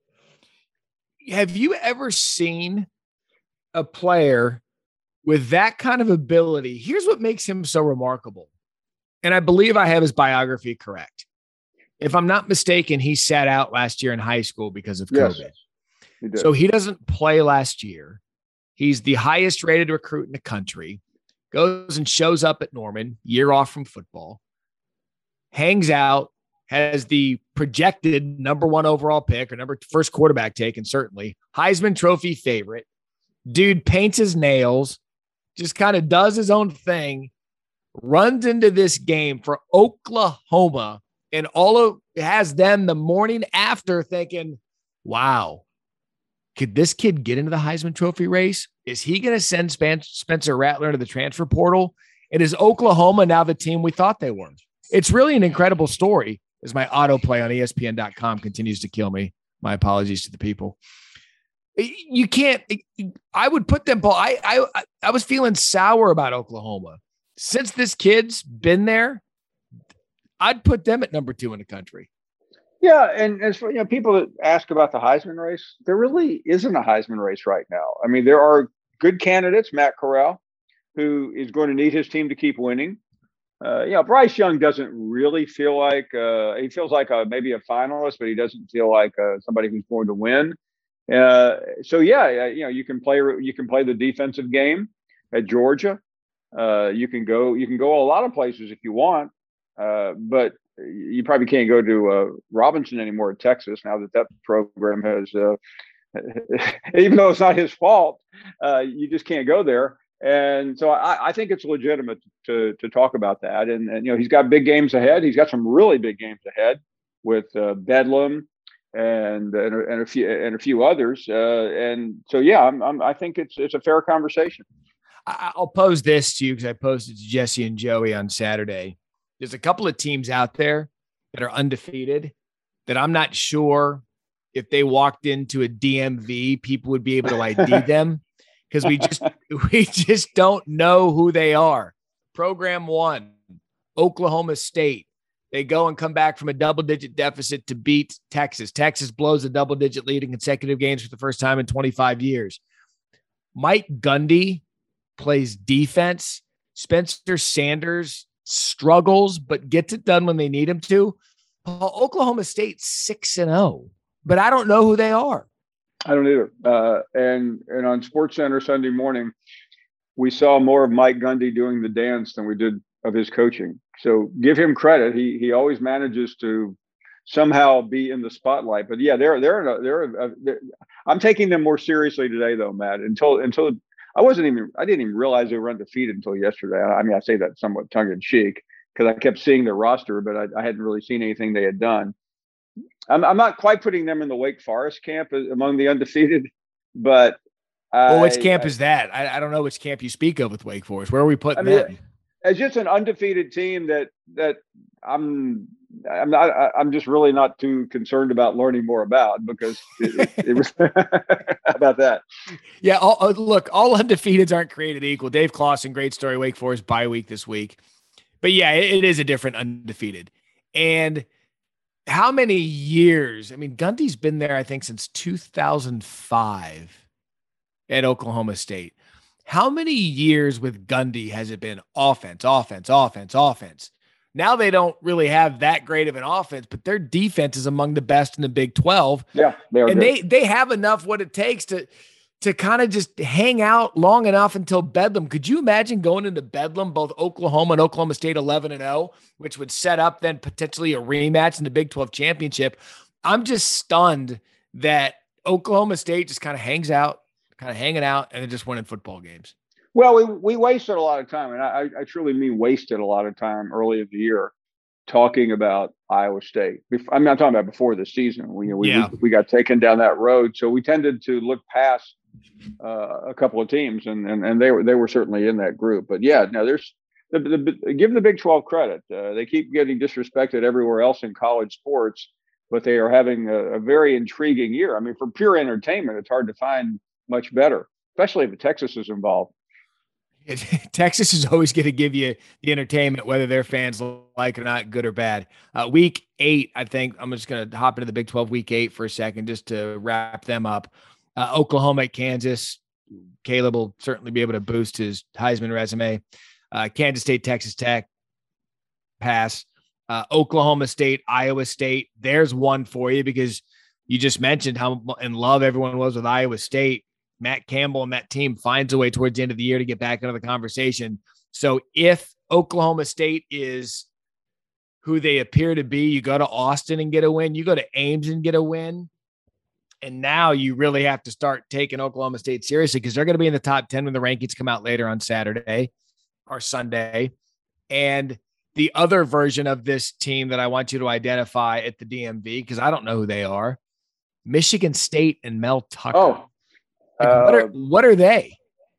Have you ever seen a player with that kind of ability? Here's what makes him so remarkable. And I believe I have his biography correct. If I'm not mistaken, he sat out last year in high school because of
yes,
COVID.
He
so he doesn't play last year. He's the highest rated recruit in the country, goes and shows up at Norman, year off from football, hangs out, has the projected number one overall pick or number first quarterback taken, certainly Heisman Trophy favorite. Dude paints his nails, just kind of does his own thing, runs into this game for Oklahoma, and all of has them the morning after thinking, wow, could this kid get into the Heisman Trophy race? Is he going to send Spencer Rattler to the transfer portal? And is Oklahoma now the team we thought they were? It's really an incredible story, as my autoplay on E S P N dot com continues to kill me. My apologies to the people. You can't, I would put them, Paul. I, I, I was feeling sour about Oklahoma. Since this kid's been there, I'd put them at number two in the country.
Yeah. And as for, you know, people that ask about the Heisman race, there really isn't a Heisman race right now. I mean, there are good candidates, Matt Corral, who is going to need his team to keep winning. Uh, you know, Bryce Young doesn't really feel like, uh, he feels like a, maybe a finalist, but he doesn't feel like uh, somebody who's going to win. Uh, so yeah, you know, you can play, you can play the defensive game at Georgia. Uh, you can go, you can go a lot of places if you want, uh, but you probably can't go to uh, Robinson anymore at Texas now that that program has, uh, even though it's not his fault, uh, you just can't go there. And so I, I think it's legitimate to to talk about that. And, and, you know, he's got big games ahead. He's got some really big games ahead with uh, Bedlam and and, and a few and a few others. Uh, and so, yeah, I'm, I'm, I think it's it's a fair conversation.
I'll pose this to you because I posted to Jesse and Joey on Saturday. There's a couple of teams out there that are undefeated that I'm not sure if they walked into a D M V, people would be able to I D them because we just we just don't know who they are. Program one, Oklahoma State. They go and come back from a double-digit deficit to beat Texas. Texas blows a double-digit lead in consecutive games for the first time in twenty-five years. Mike Gundy plays defense. Spencer Sanders struggles, but gets it done when they need him to. Oklahoma State six and oh, but I don't know who they are.
I don't either. Uh, and and on SportsCenter Sunday morning, we saw more of Mike Gundy doing the dance than we did of his coaching. So give him credit. He he always manages to somehow be in the spotlight. But yeah, they're they're a, they're, a, they're I'm taking them more seriously today, though, Matt. Until until I wasn't even I didn't even realize they were undefeated until yesterday. I mean, I say that somewhat tongue in cheek because I kept seeing their roster, but I, I hadn't really seen anything they had done. I'm I'm not quite putting them in the Wake Forest camp among the undefeated, but
well,
I,
which camp
I,
is that? I, I don't know which camp you speak of with Wake Forest. Where are we putting
I mean,
them?
As just an undefeated team that that I'm I'm not I'm just really not too concerned about learning more about because it, it, it was about that.
Yeah, all, look, all undefeateds aren't created equal. Dave Clawson, great story. Wake Forest bye week this week, but yeah, it, it is a different undefeated. And how many years? I mean, Gundy's been there, I think, since two thousand five at Oklahoma State. How many years with Gundy has it been offense, offense, offense, offense? Now they don't really have that great of an offense, but their defense is among the best in the Big twelve.
Yeah, they are
and
good.
they they have enough what it takes to to kind of just hang out long enough until Bedlam. Could you imagine going into Bedlam, both Oklahoma and Oklahoma State eleven and oh, which would set up then potentially a rematch in the Big twelve championship? I'm just stunned that Oklahoma State just kind of hangs out, kind of hanging out, and they're just winning football games.
Well, we, we wasted a lot of time, and I, I truly mean wasted a lot of time early in the year talking about Iowa State. I'm not talking about before the season. We, we,
yeah.
we, we got taken down that road, so we tended to look past uh, a couple of teams, and, and and they were they were certainly in that group. But yeah, now there's the, the, give the Big twelve credit. Uh, they keep getting disrespected everywhere else in college sports, but they are having a, a very intriguing year. I mean, for pure entertainment, it's hard to find much better, especially if Texas is involved.
Texas is always going to give you the entertainment, whether their fans like it or not, good or bad. Uh, week eight, I think I'm just going to hop into the Big twelve week eight for a second, just to wrap them up. Uh, Oklahoma at Kansas. Caleb will certainly be able to boost his Heisman resume. Uh, Kansas State, Texas Tech, pass. Uh, Oklahoma State, Iowa State. There's one for you because you just mentioned how in love everyone was with Iowa State. Matt Campbell and that team finds a way towards the end of the year to get back into the conversation. So if Oklahoma State is who they appear to be, you go to Austin and get a win. You go to Ames and get a win. And now you really have to start taking Oklahoma State seriously because they're going to be in the top ten when the rankings come out later on Saturday or Sunday. And the other version of this team that I want you to identify at the D M V, because I don't know who they are, Michigan State and Mel Tucker.
Oh.
Like, what are what are they?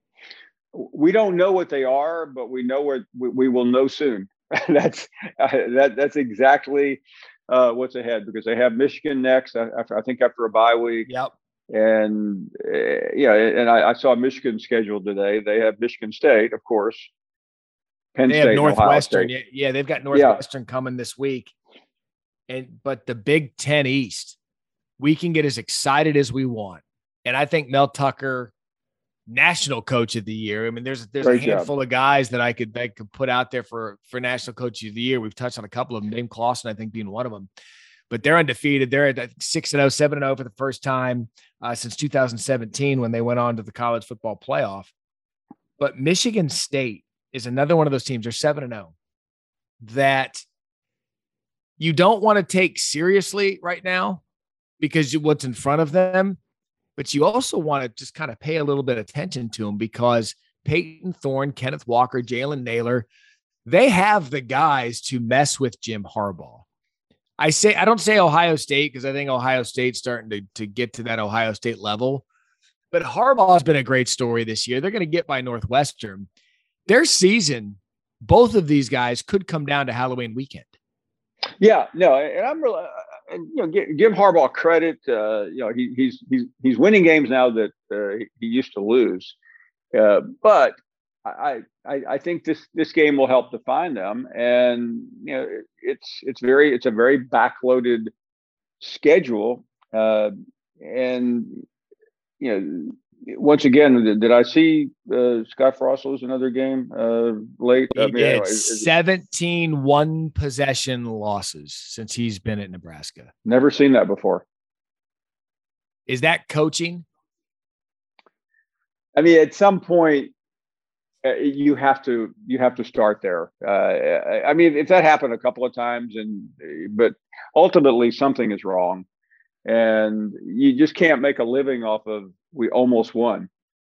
We don't know what they are, but we know where we, we will know soon. that's uh, that that's exactly uh, what's ahead because they have Michigan next. After, I think after a bye week.
Yep.
And uh, yeah, and I, I saw Michigan scheduled today. They have Michigan State, of course. Penn
they
State,
have Northwestern.
Yeah,
yeah, they've got Northwestern yeah. coming this week. And but the Big Ten East, we can get as excited as we want. And I think Mel Tucker, national coach of the year. I mean, there's there's Great a handful job. of guys that I could that could put out there for for national coach of the year. We've touched on a couple of them. Dame Clawson, I think, being one of them. But they're undefeated. They're at six and oh, seven and oh for the first time uh, since two thousand seventeen when they went on to the college football playoff. But Michigan State is another one of those teams. They're seven and oh that you don't want to take seriously right now because what's in front of them. But you also want to just kind of pay a little bit of attention to them because Peyton Thorne, Kenneth Walker, Jalen Naylor, they have the guys to mess with Jim Harbaugh. I say I don't say Ohio State because I think Ohio State's starting to, to get to that Ohio State level. But Harbaugh has been a great story this year. They're going to get by Northwestern. Their season, both of these guys could come down to Halloween weekend.
Yeah, no, and I'm really, and you know, give, give Harbaugh credit. Uh, you know, he, he's he's he's winning games now that uh, he, he used to lose. Uh, but I, I I think this this game will help define them, and you know, it's it's very it's a very backloaded schedule, uh, and you know, once again, did, did I see uh, Scott Frost lose another game uh, late?
He
I mean,
did.
anyway,
seventeen one possession losses since he's been at Nebraska.
Never seen that before.
Is that coaching?
I mean, at some point, uh, you have to you have to start there. Uh, I mean, if that happened a couple of times, and but ultimately something is wrong. And you just can't make a living off of we almost won.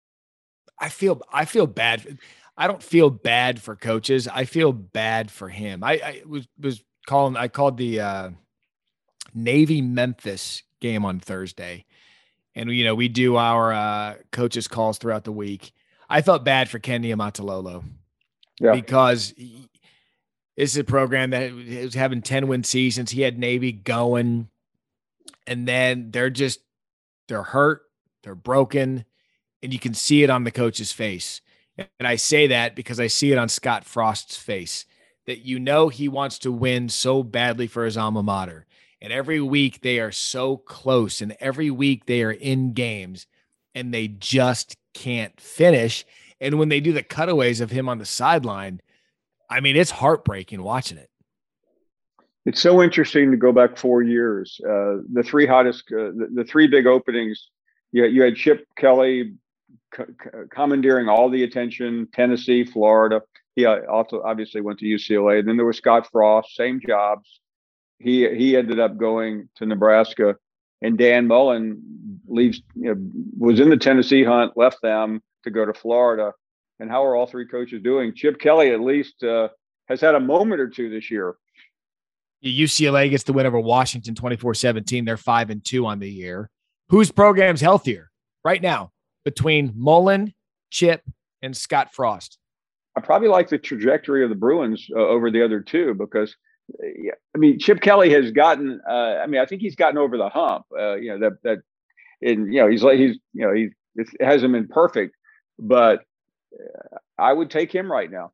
I feel I feel bad. I don't feel bad for coaches. I feel bad for him. I, I was was calling. I called the uh, Navy Memphis game on Thursday, and you know we do our uh, coaches calls throughout the week. I felt bad for Ken Niumatalolo
yeah.
because he, this is a program that was having ten win seasons. He had Navy going. And then they're just, they're hurt, they're broken, and you can see it on the coach's face. And I say that because I see it on Scott Frost's face, that you know he wants to win so badly for his alma mater. And every week they are so close, and every week they are in games, and they just can't finish. And when they do the cutaways of him on the sideline, I mean, it's heartbreaking watching it.
It's so interesting to go back four years. Uh, the three hottest, uh, the, the three big openings. You, you had Chip Kelly c- c- commandeering all the attention. Tennessee, Florida. He also obviously went to U C L A. Then there was Scott Frost, same jobs. He he ended up going to Nebraska, and Dan Mullen leaves. You know, was in the Tennessee hunt, left them to go to Florida. And how are all three coaches doing? Chip Kelly at least uh, has had a moment or two this year.
U C L A gets the win over Washington twenty-four seventeen. They're five and two on the year. Whose program's healthier right now between Mullen, Chip, and Scott Frost?
I probably like the trajectory of the Bruins uh, over the other two because, uh, yeah, I mean, Chip Kelly has gotten. Uh, I mean, I think he's gotten over the hump. Uh, you know that that, and you know he's like he's you know he it hasn't been perfect, but uh, I would take him right now.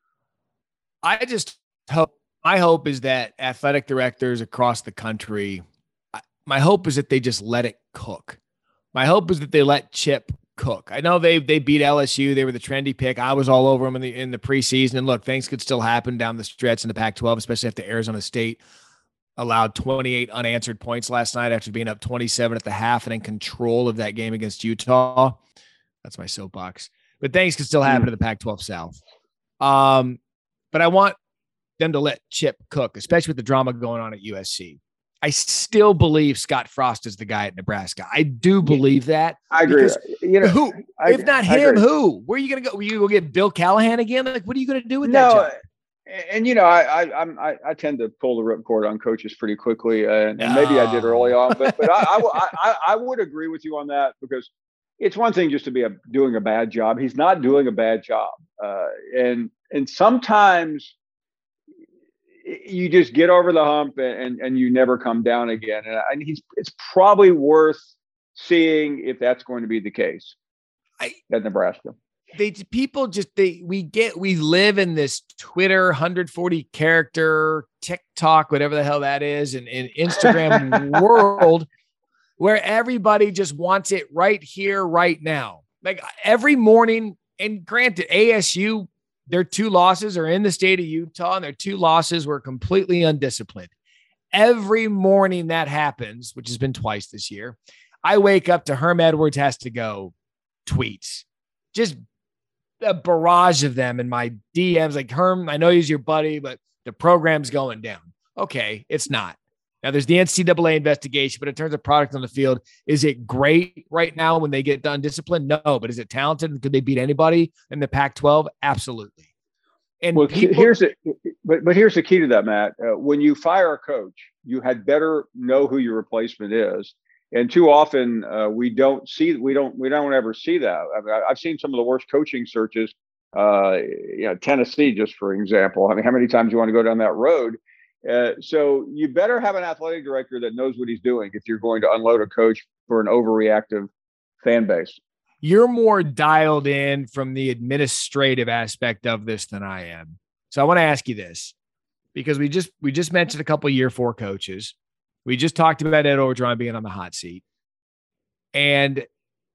I just hope. My hope is that athletic directors across the country, my hope is that they just let it cook. My hope is that they let Chip cook. I know they they beat L S U. They were the trendy pick. I was all over them in the in the preseason. And look, things could still happen down the stretch in the Pac twelve, especially after Arizona State allowed twenty-eight unanswered points last night after being up twenty-seven at the half and in control of that game against Utah. That's my soapbox. But things could still happen mm. to the Pac twelve South. Um, but I want them to let Chip cook, especially with the drama going on at U S C. I still believe Scott Frost is the guy at Nebraska. I do believe that.
I agree. You know,
who,
I,
if not him, who? Where are you going to go? Are you going to get Bill Callahan again? Like, what are you going to do with
no,
that job?
And, you know, I, I, I'm, I, I tend to pull the ripcord on coaches pretty quickly. And, and maybe I did early on, but, but I, I, I, I would agree with you on that because it's one thing just to be a, doing a bad job. He's not doing a bad job. Uh, and, and sometimes you just get over the hump and, and you never come down again. And, and he's, it's probably worth seeing if that's going to be the case
I,
at Nebraska.
They people just, they, we get, we live in this Twitter one hundred forty character TikTok, whatever the hell that is. And, and Instagram world where everybody just wants it right here, right now. Like every morning, and granted A S U, their two losses are in the state of Utah, and their two losses were completely undisciplined. Every morning that happens, which has been twice this year, I wake up to Herm Edwards has to go tweets. Just a barrage of them in my D Ms. Like, Herm, I know he's your buddy, but the program's going down. Okay, it's not. Now, there's the N C double A investigation, but in terms of product on the field, is it great right now when they get done disciplined? No, but is it talented? Could they beat anybody in the Pac twelve? Absolutely. And
well,
people-
here's it. But but here's the key to that, Matt. Uh, when you fire a coach, you had better know who your replacement is. And too often uh, we don't see, we don't, we don't ever see that. I mean, I've seen some of the worst coaching searches, uh, you know, Tennessee, just for example. I mean, how many times you want to go down that road? Uh, so you better have an athletic director that knows what he's doing if you're going to unload a coach for an overreactive fan base.
You're more dialed in from the administrative aspect of this than I am. So I want to ask you this, because we just we just mentioned a couple of year four coaches. We just talked about Ed Orgeron being on the hot seat. And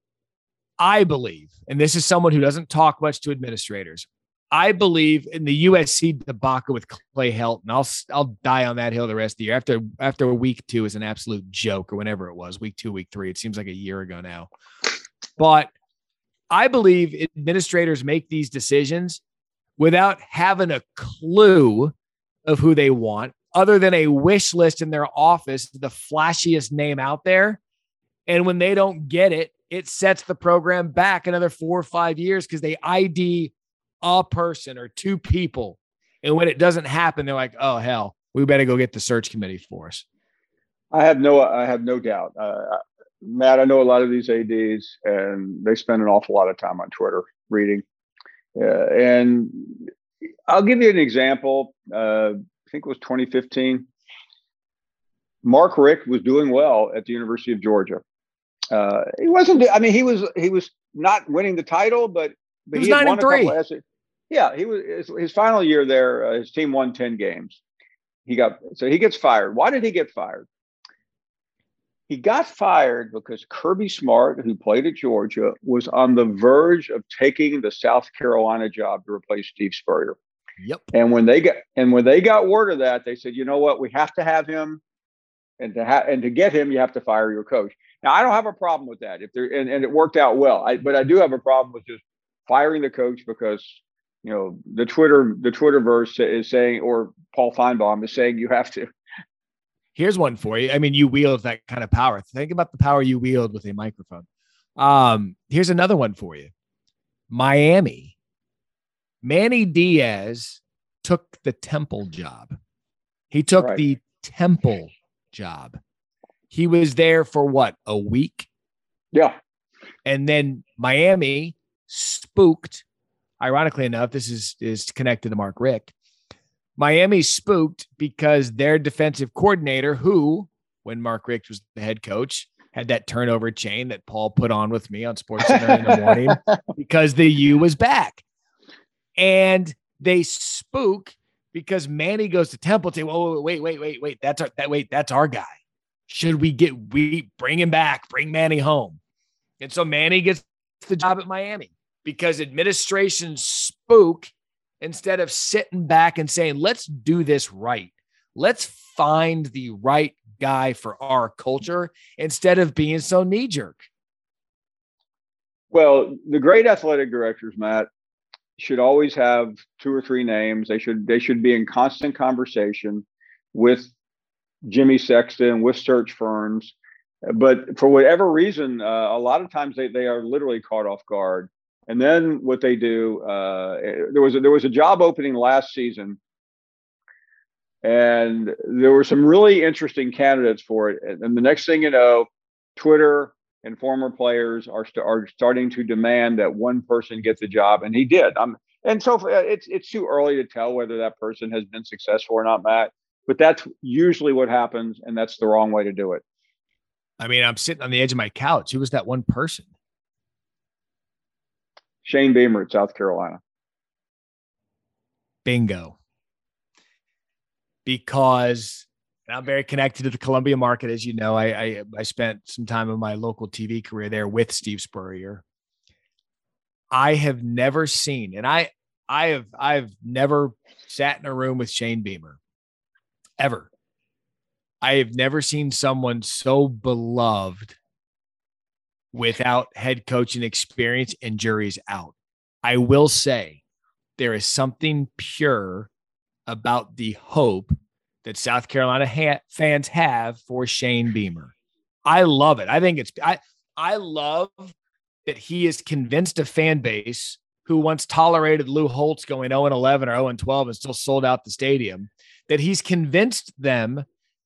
I believe, and this is someone who doesn't talk much to administrators, I believe in the U S C debacle with Clay Helton. I'll I'll die on that hill the rest of the year. After after week two is an absolute joke, or whenever it was, week two, week three. It seems like a year ago now. But I believe administrators make these decisions without having a clue of who they want, other than a wish list in their office, the flashiest name out there. And when they don't get it, it sets the program back another four or five years because they I D a person or two people. And when it doesn't happen, they're like, oh, hell, we better go get the search committee for us.
I have no, I have no doubt. Uh, Matt, I know a lot of these A Ds, and they spend an awful lot of time on Twitter reading. Uh, and I'll give you an example. Uh, I think it was twenty fifteen. Mark Richt was doing well at the University of Georgia. Uh, he wasn't, I mean, he was, he was not winning the title, but, but
he was
he had
nine
won
and three.
a couple of, yeah, he was, his, his final year there, uh, his team won ten games. He got, so he gets fired. Why did he get fired? He got fired because Kirby Smart, who played at Georgia, was on the verge of taking the South Carolina job to replace Steve Spurrier.
Yep.
And when they got and when they got word of that, they said, you know what, we have to have him, and to have and to get him, you have to fire your coach. Now, I don't have a problem with that if there and, and it worked out well. I, but I do have a problem with just firing the coach because you know the Twitter the Twitterverse is saying, or Paul Feinbaum is saying, you have to.
Here's one for you. I mean, you wield that kind of power. Think about the power you wield with a microphone. Um, here's another one for you. Miami. Manny Diaz took the Temple job. He took right. the Temple job. He was there for what, a week?
Yeah.
And then Miami spooked. Ironically enough, this is, is connected to Mark Richt. Miami spooked because their defensive coordinator, who, when Mark Richt was the head coach, had that turnover chain that Paul put on with me on SportsCenter in the morning because the U was back. And they spook because Manny goes to Temple and say, whoa, wait, wait, wait, wait, that's our, that, wait, that's our guy. Should we get, we bring him back, bring Manny home. And so Manny gets the job at Miami because administration spook instead of sitting back and saying, let's do this right. Let's find the right guy for our culture instead of being so knee jerk.
Well, the great athletic directors, Matt, should always have two or three names. They should they should be in constant conversation with Jimmy Sexton, with search firms. But for whatever reason, uh, a lot of times they, they are literally caught off guard. And then what they do, uh, there was a, there was a job opening last season, and there were some really interesting candidates for it. And the next thing you know, Twitter and former players are st- are starting to demand that one person get the job, and he did. Um, and so it's it's too early to tell whether that person has been successful or not, Matt. But that's usually what happens, and that's the wrong way to do it.
I mean, I'm sitting on the edge of my couch. Who was that one person?
Shane Beamer at South Carolina.
Bingo. Because I'm very connected to the Columbia market. As you know, I, I, I spent some time of my local T V career there with Steve Spurrier. I have never seen, and I, I have, I've never sat in a room with Shane Beamer ever. I have never seen someone so beloved without head coaching experience and jury's out. I will say there is something pure about the hope that South Carolina ha- fans have for Shane Beamer. I love it. I think it's, I, I love that he is convinced a fan base who once tolerated Lou Holtz going oh and eleven or oh and twelve and still sold out the stadium, that he's convinced them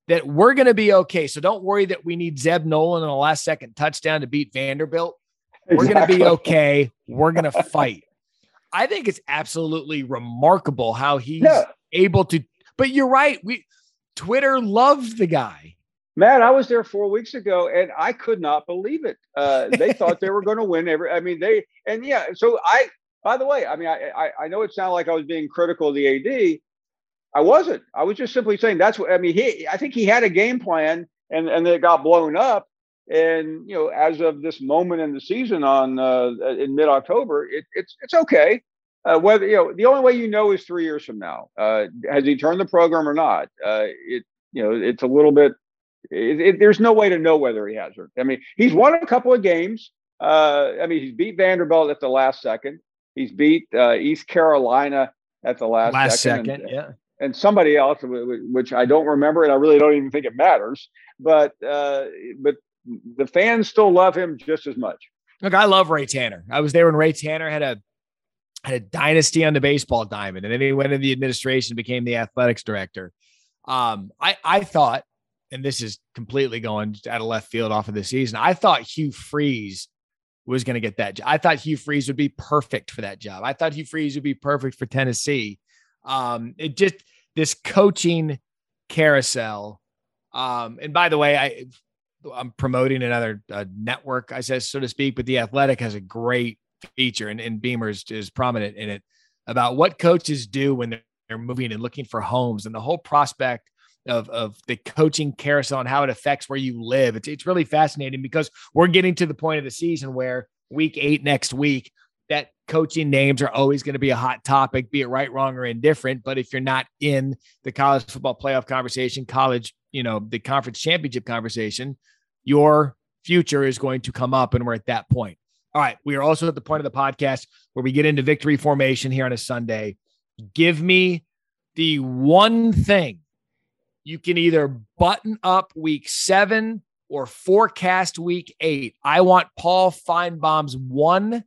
that we're going to be okay. So don't worry that we need Zeb Nolan in a last second touchdown to beat Vanderbilt. We're exactly. going to be okay. We're going to fight. I think it's absolutely remarkable how he's yeah. able to, but you're right. We Twitter loves the guy.
Matt, I was there four weeks ago and I could not believe it. Uh, they thought they were going to win every, I mean, they, and yeah, so I, by the way, I mean, I, I, I know it sounded like I was being critical of the A D. I wasn't. I was just simply saying that's what I mean. He, I think he had a game plan, and and it got blown up. And you know, as of this moment in the season, on uh, in mid October, it, it's it's okay. Uh, whether you know, the only way you know is three years from now. Uh, has he turned the program or not? Uh, it you know, it's a little bit. It, it, there's no way to know whether he has or. I mean, he's won a couple of games. Uh, I mean, he's beat Vanderbilt at the last second. He's beat uh, East Carolina at the last,
last
second.
second.
And,
yeah.
And somebody else, which I don't remember, and I really don't even think it matters. But uh, but the fans still love him just as much.
Look, I love Ray Tanner. I was there when Ray Tanner had a had a dynasty on the baseball diamond, and then he went into the administration, became the athletics director. Um, I I thought, and this is completely going out of left field off of the season, I thought Hugh Freeze was going to get that job. I thought Hugh Freeze would be perfect for that job. I thought Hugh Freeze would be perfect for Tennessee. Um, it just this coaching carousel. Um, and by the way, I I'm promoting another uh, network, I said, so to speak, but The Athletic has a great feature, and, and Beamer is, is prominent in it, about what coaches do when they're, they're moving and looking for homes, and the whole prospect of, of the coaching carousel and how it affects where you live. It's, it's really fascinating because we're getting to the point of the season where week eight next week, that coaching names are always going to be a hot topic, be it right, wrong, or indifferent. But if you're not in the college football playoff conversation, college, you know, the conference championship conversation, your future is going to come up, and we're at that point. All right. We are also at the point of the podcast where we get into victory formation here on a Sunday. Give me the one thing you can either button up week seven or forecast week eight. I want Paul Finebaum's one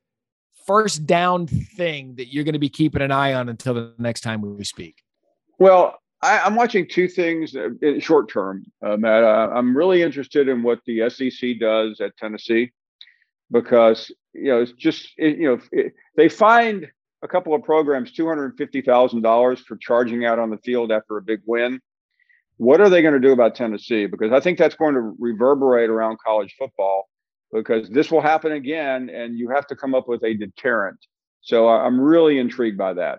first down thing that you're going to be keeping an eye on until the next time we speak.
Well, I, I'm watching two things in short term, uh, Matt. Uh, I'm really interested in what the S E C does at Tennessee, because, you know, it's just, it, you know, it, they fined a couple of programs two hundred fifty thousand dollars for charging out on the field after a big win. What are they going to do about Tennessee? Because I think that's going to reverberate around college football, because this will happen again, and you have to come up with a deterrent. So I'm really intrigued by that.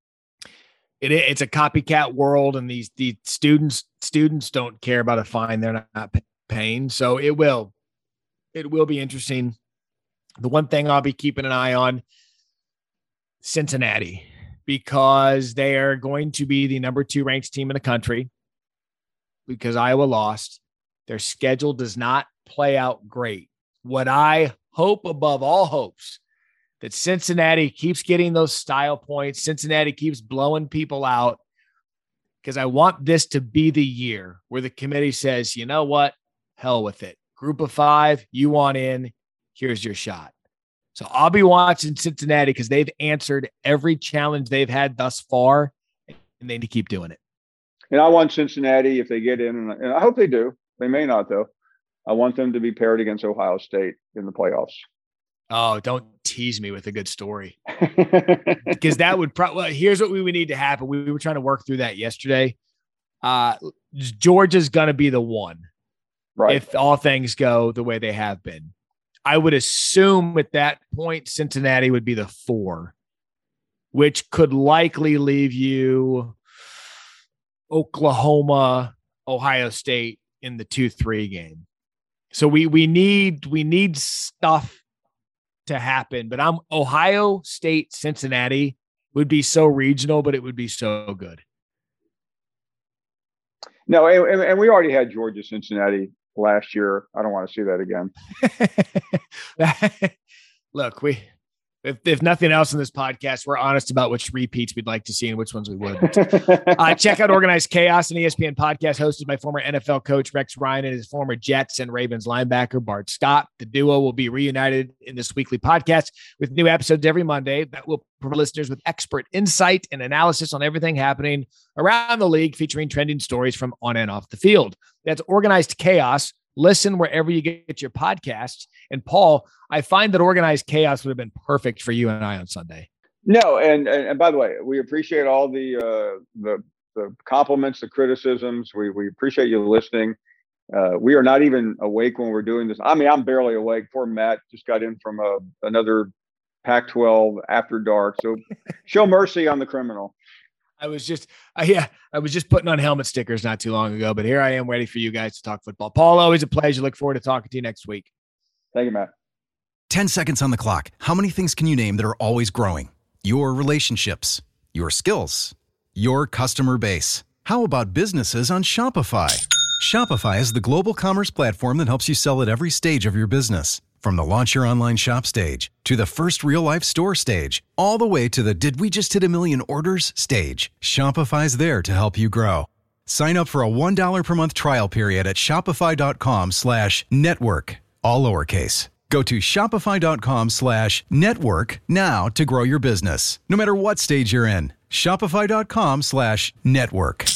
It, it's a copycat world, and these the students students don't care about a fine they're not paying. So it will it will be interesting. The one thing I'll be keeping an eye on, Cincinnati, because they are going to be the number two ranked team in the country, because Iowa lost. Their schedule does not play out great. What I hope above all hopes, that Cincinnati keeps getting those style points. Cincinnati keeps blowing people out, because I want this to be the year where the committee says, you know what? Hell with it. Group of five, you want in, here's your shot. So I'll be watching Cincinnati, because they've answered every challenge they've had thus far, and they need to keep doing it.
And I want Cincinnati, if they get in, and I hope they do. They may not, though. I want them to be paired against Ohio State in the playoffs.
Oh, don't tease me with a good story, because that would probably, well, here's what we would need to happen. We, we were trying to work through that yesterday. Uh, Georgia's going to be the one,
right?
If all things go the way they have been. I would assume at that point, Cincinnati would be the four, which could likely leave you Oklahoma, Ohio State in the two three game. So we we need we need stuff to happen, but I'm Ohio State, Cincinnati would be so regional, but it would be so good.
No, and, and we already had Georgia, Cincinnati last year. I don't want to see that
again. Look, we if, if nothing else in this podcast, we're honest about which repeats we'd like to see and which ones we wouldn't. uh, check out Organized Chaos, an E S P N podcast hosted by former N F L coach Rex Ryan and his former Jets and Ravens linebacker Bart Scott. The duo will be reunited in this weekly podcast with new episodes every Monday that will for listeners with expert insight and analysis on everything happening around the league, featuring trending stories from on and off the field. That's Organized Chaos. Listen wherever you get your podcasts. And Paul, I find that Organized Chaos would have been perfect for you and I on Sunday.
No, and and, and by the way, we appreciate all the uh, the the compliments, the criticisms. We we appreciate you listening. Uh, we are not even awake when we're doing this. I mean, I'm barely awake. Poor Matt just got in from a, another Pac twelve after dark. So show mercy on the criminal.
I was just, uh, yeah, I was just putting on helmet stickers not too long ago, but here I am ready for you guys to talk football. Paul, always a pleasure. Look forward to talking to you next week.
Thank you, Matt.
ten seconds on the clock. How many things can you name that are always growing? Your relationships, your skills, your customer base. How about businesses on Shopify? Shopify is the global commerce platform that helps you sell at every stage of your business. From the launch your online shop stage, to the first real life store stage, all the way to the did we just hit a million orders stage. Shopify's there to help you grow. Sign up for a one dollar per month trial period at shopify.com slash network, all lowercase. Go to shopify.com slash network now to grow your business. No matter what stage you're in, shopify.com slash network.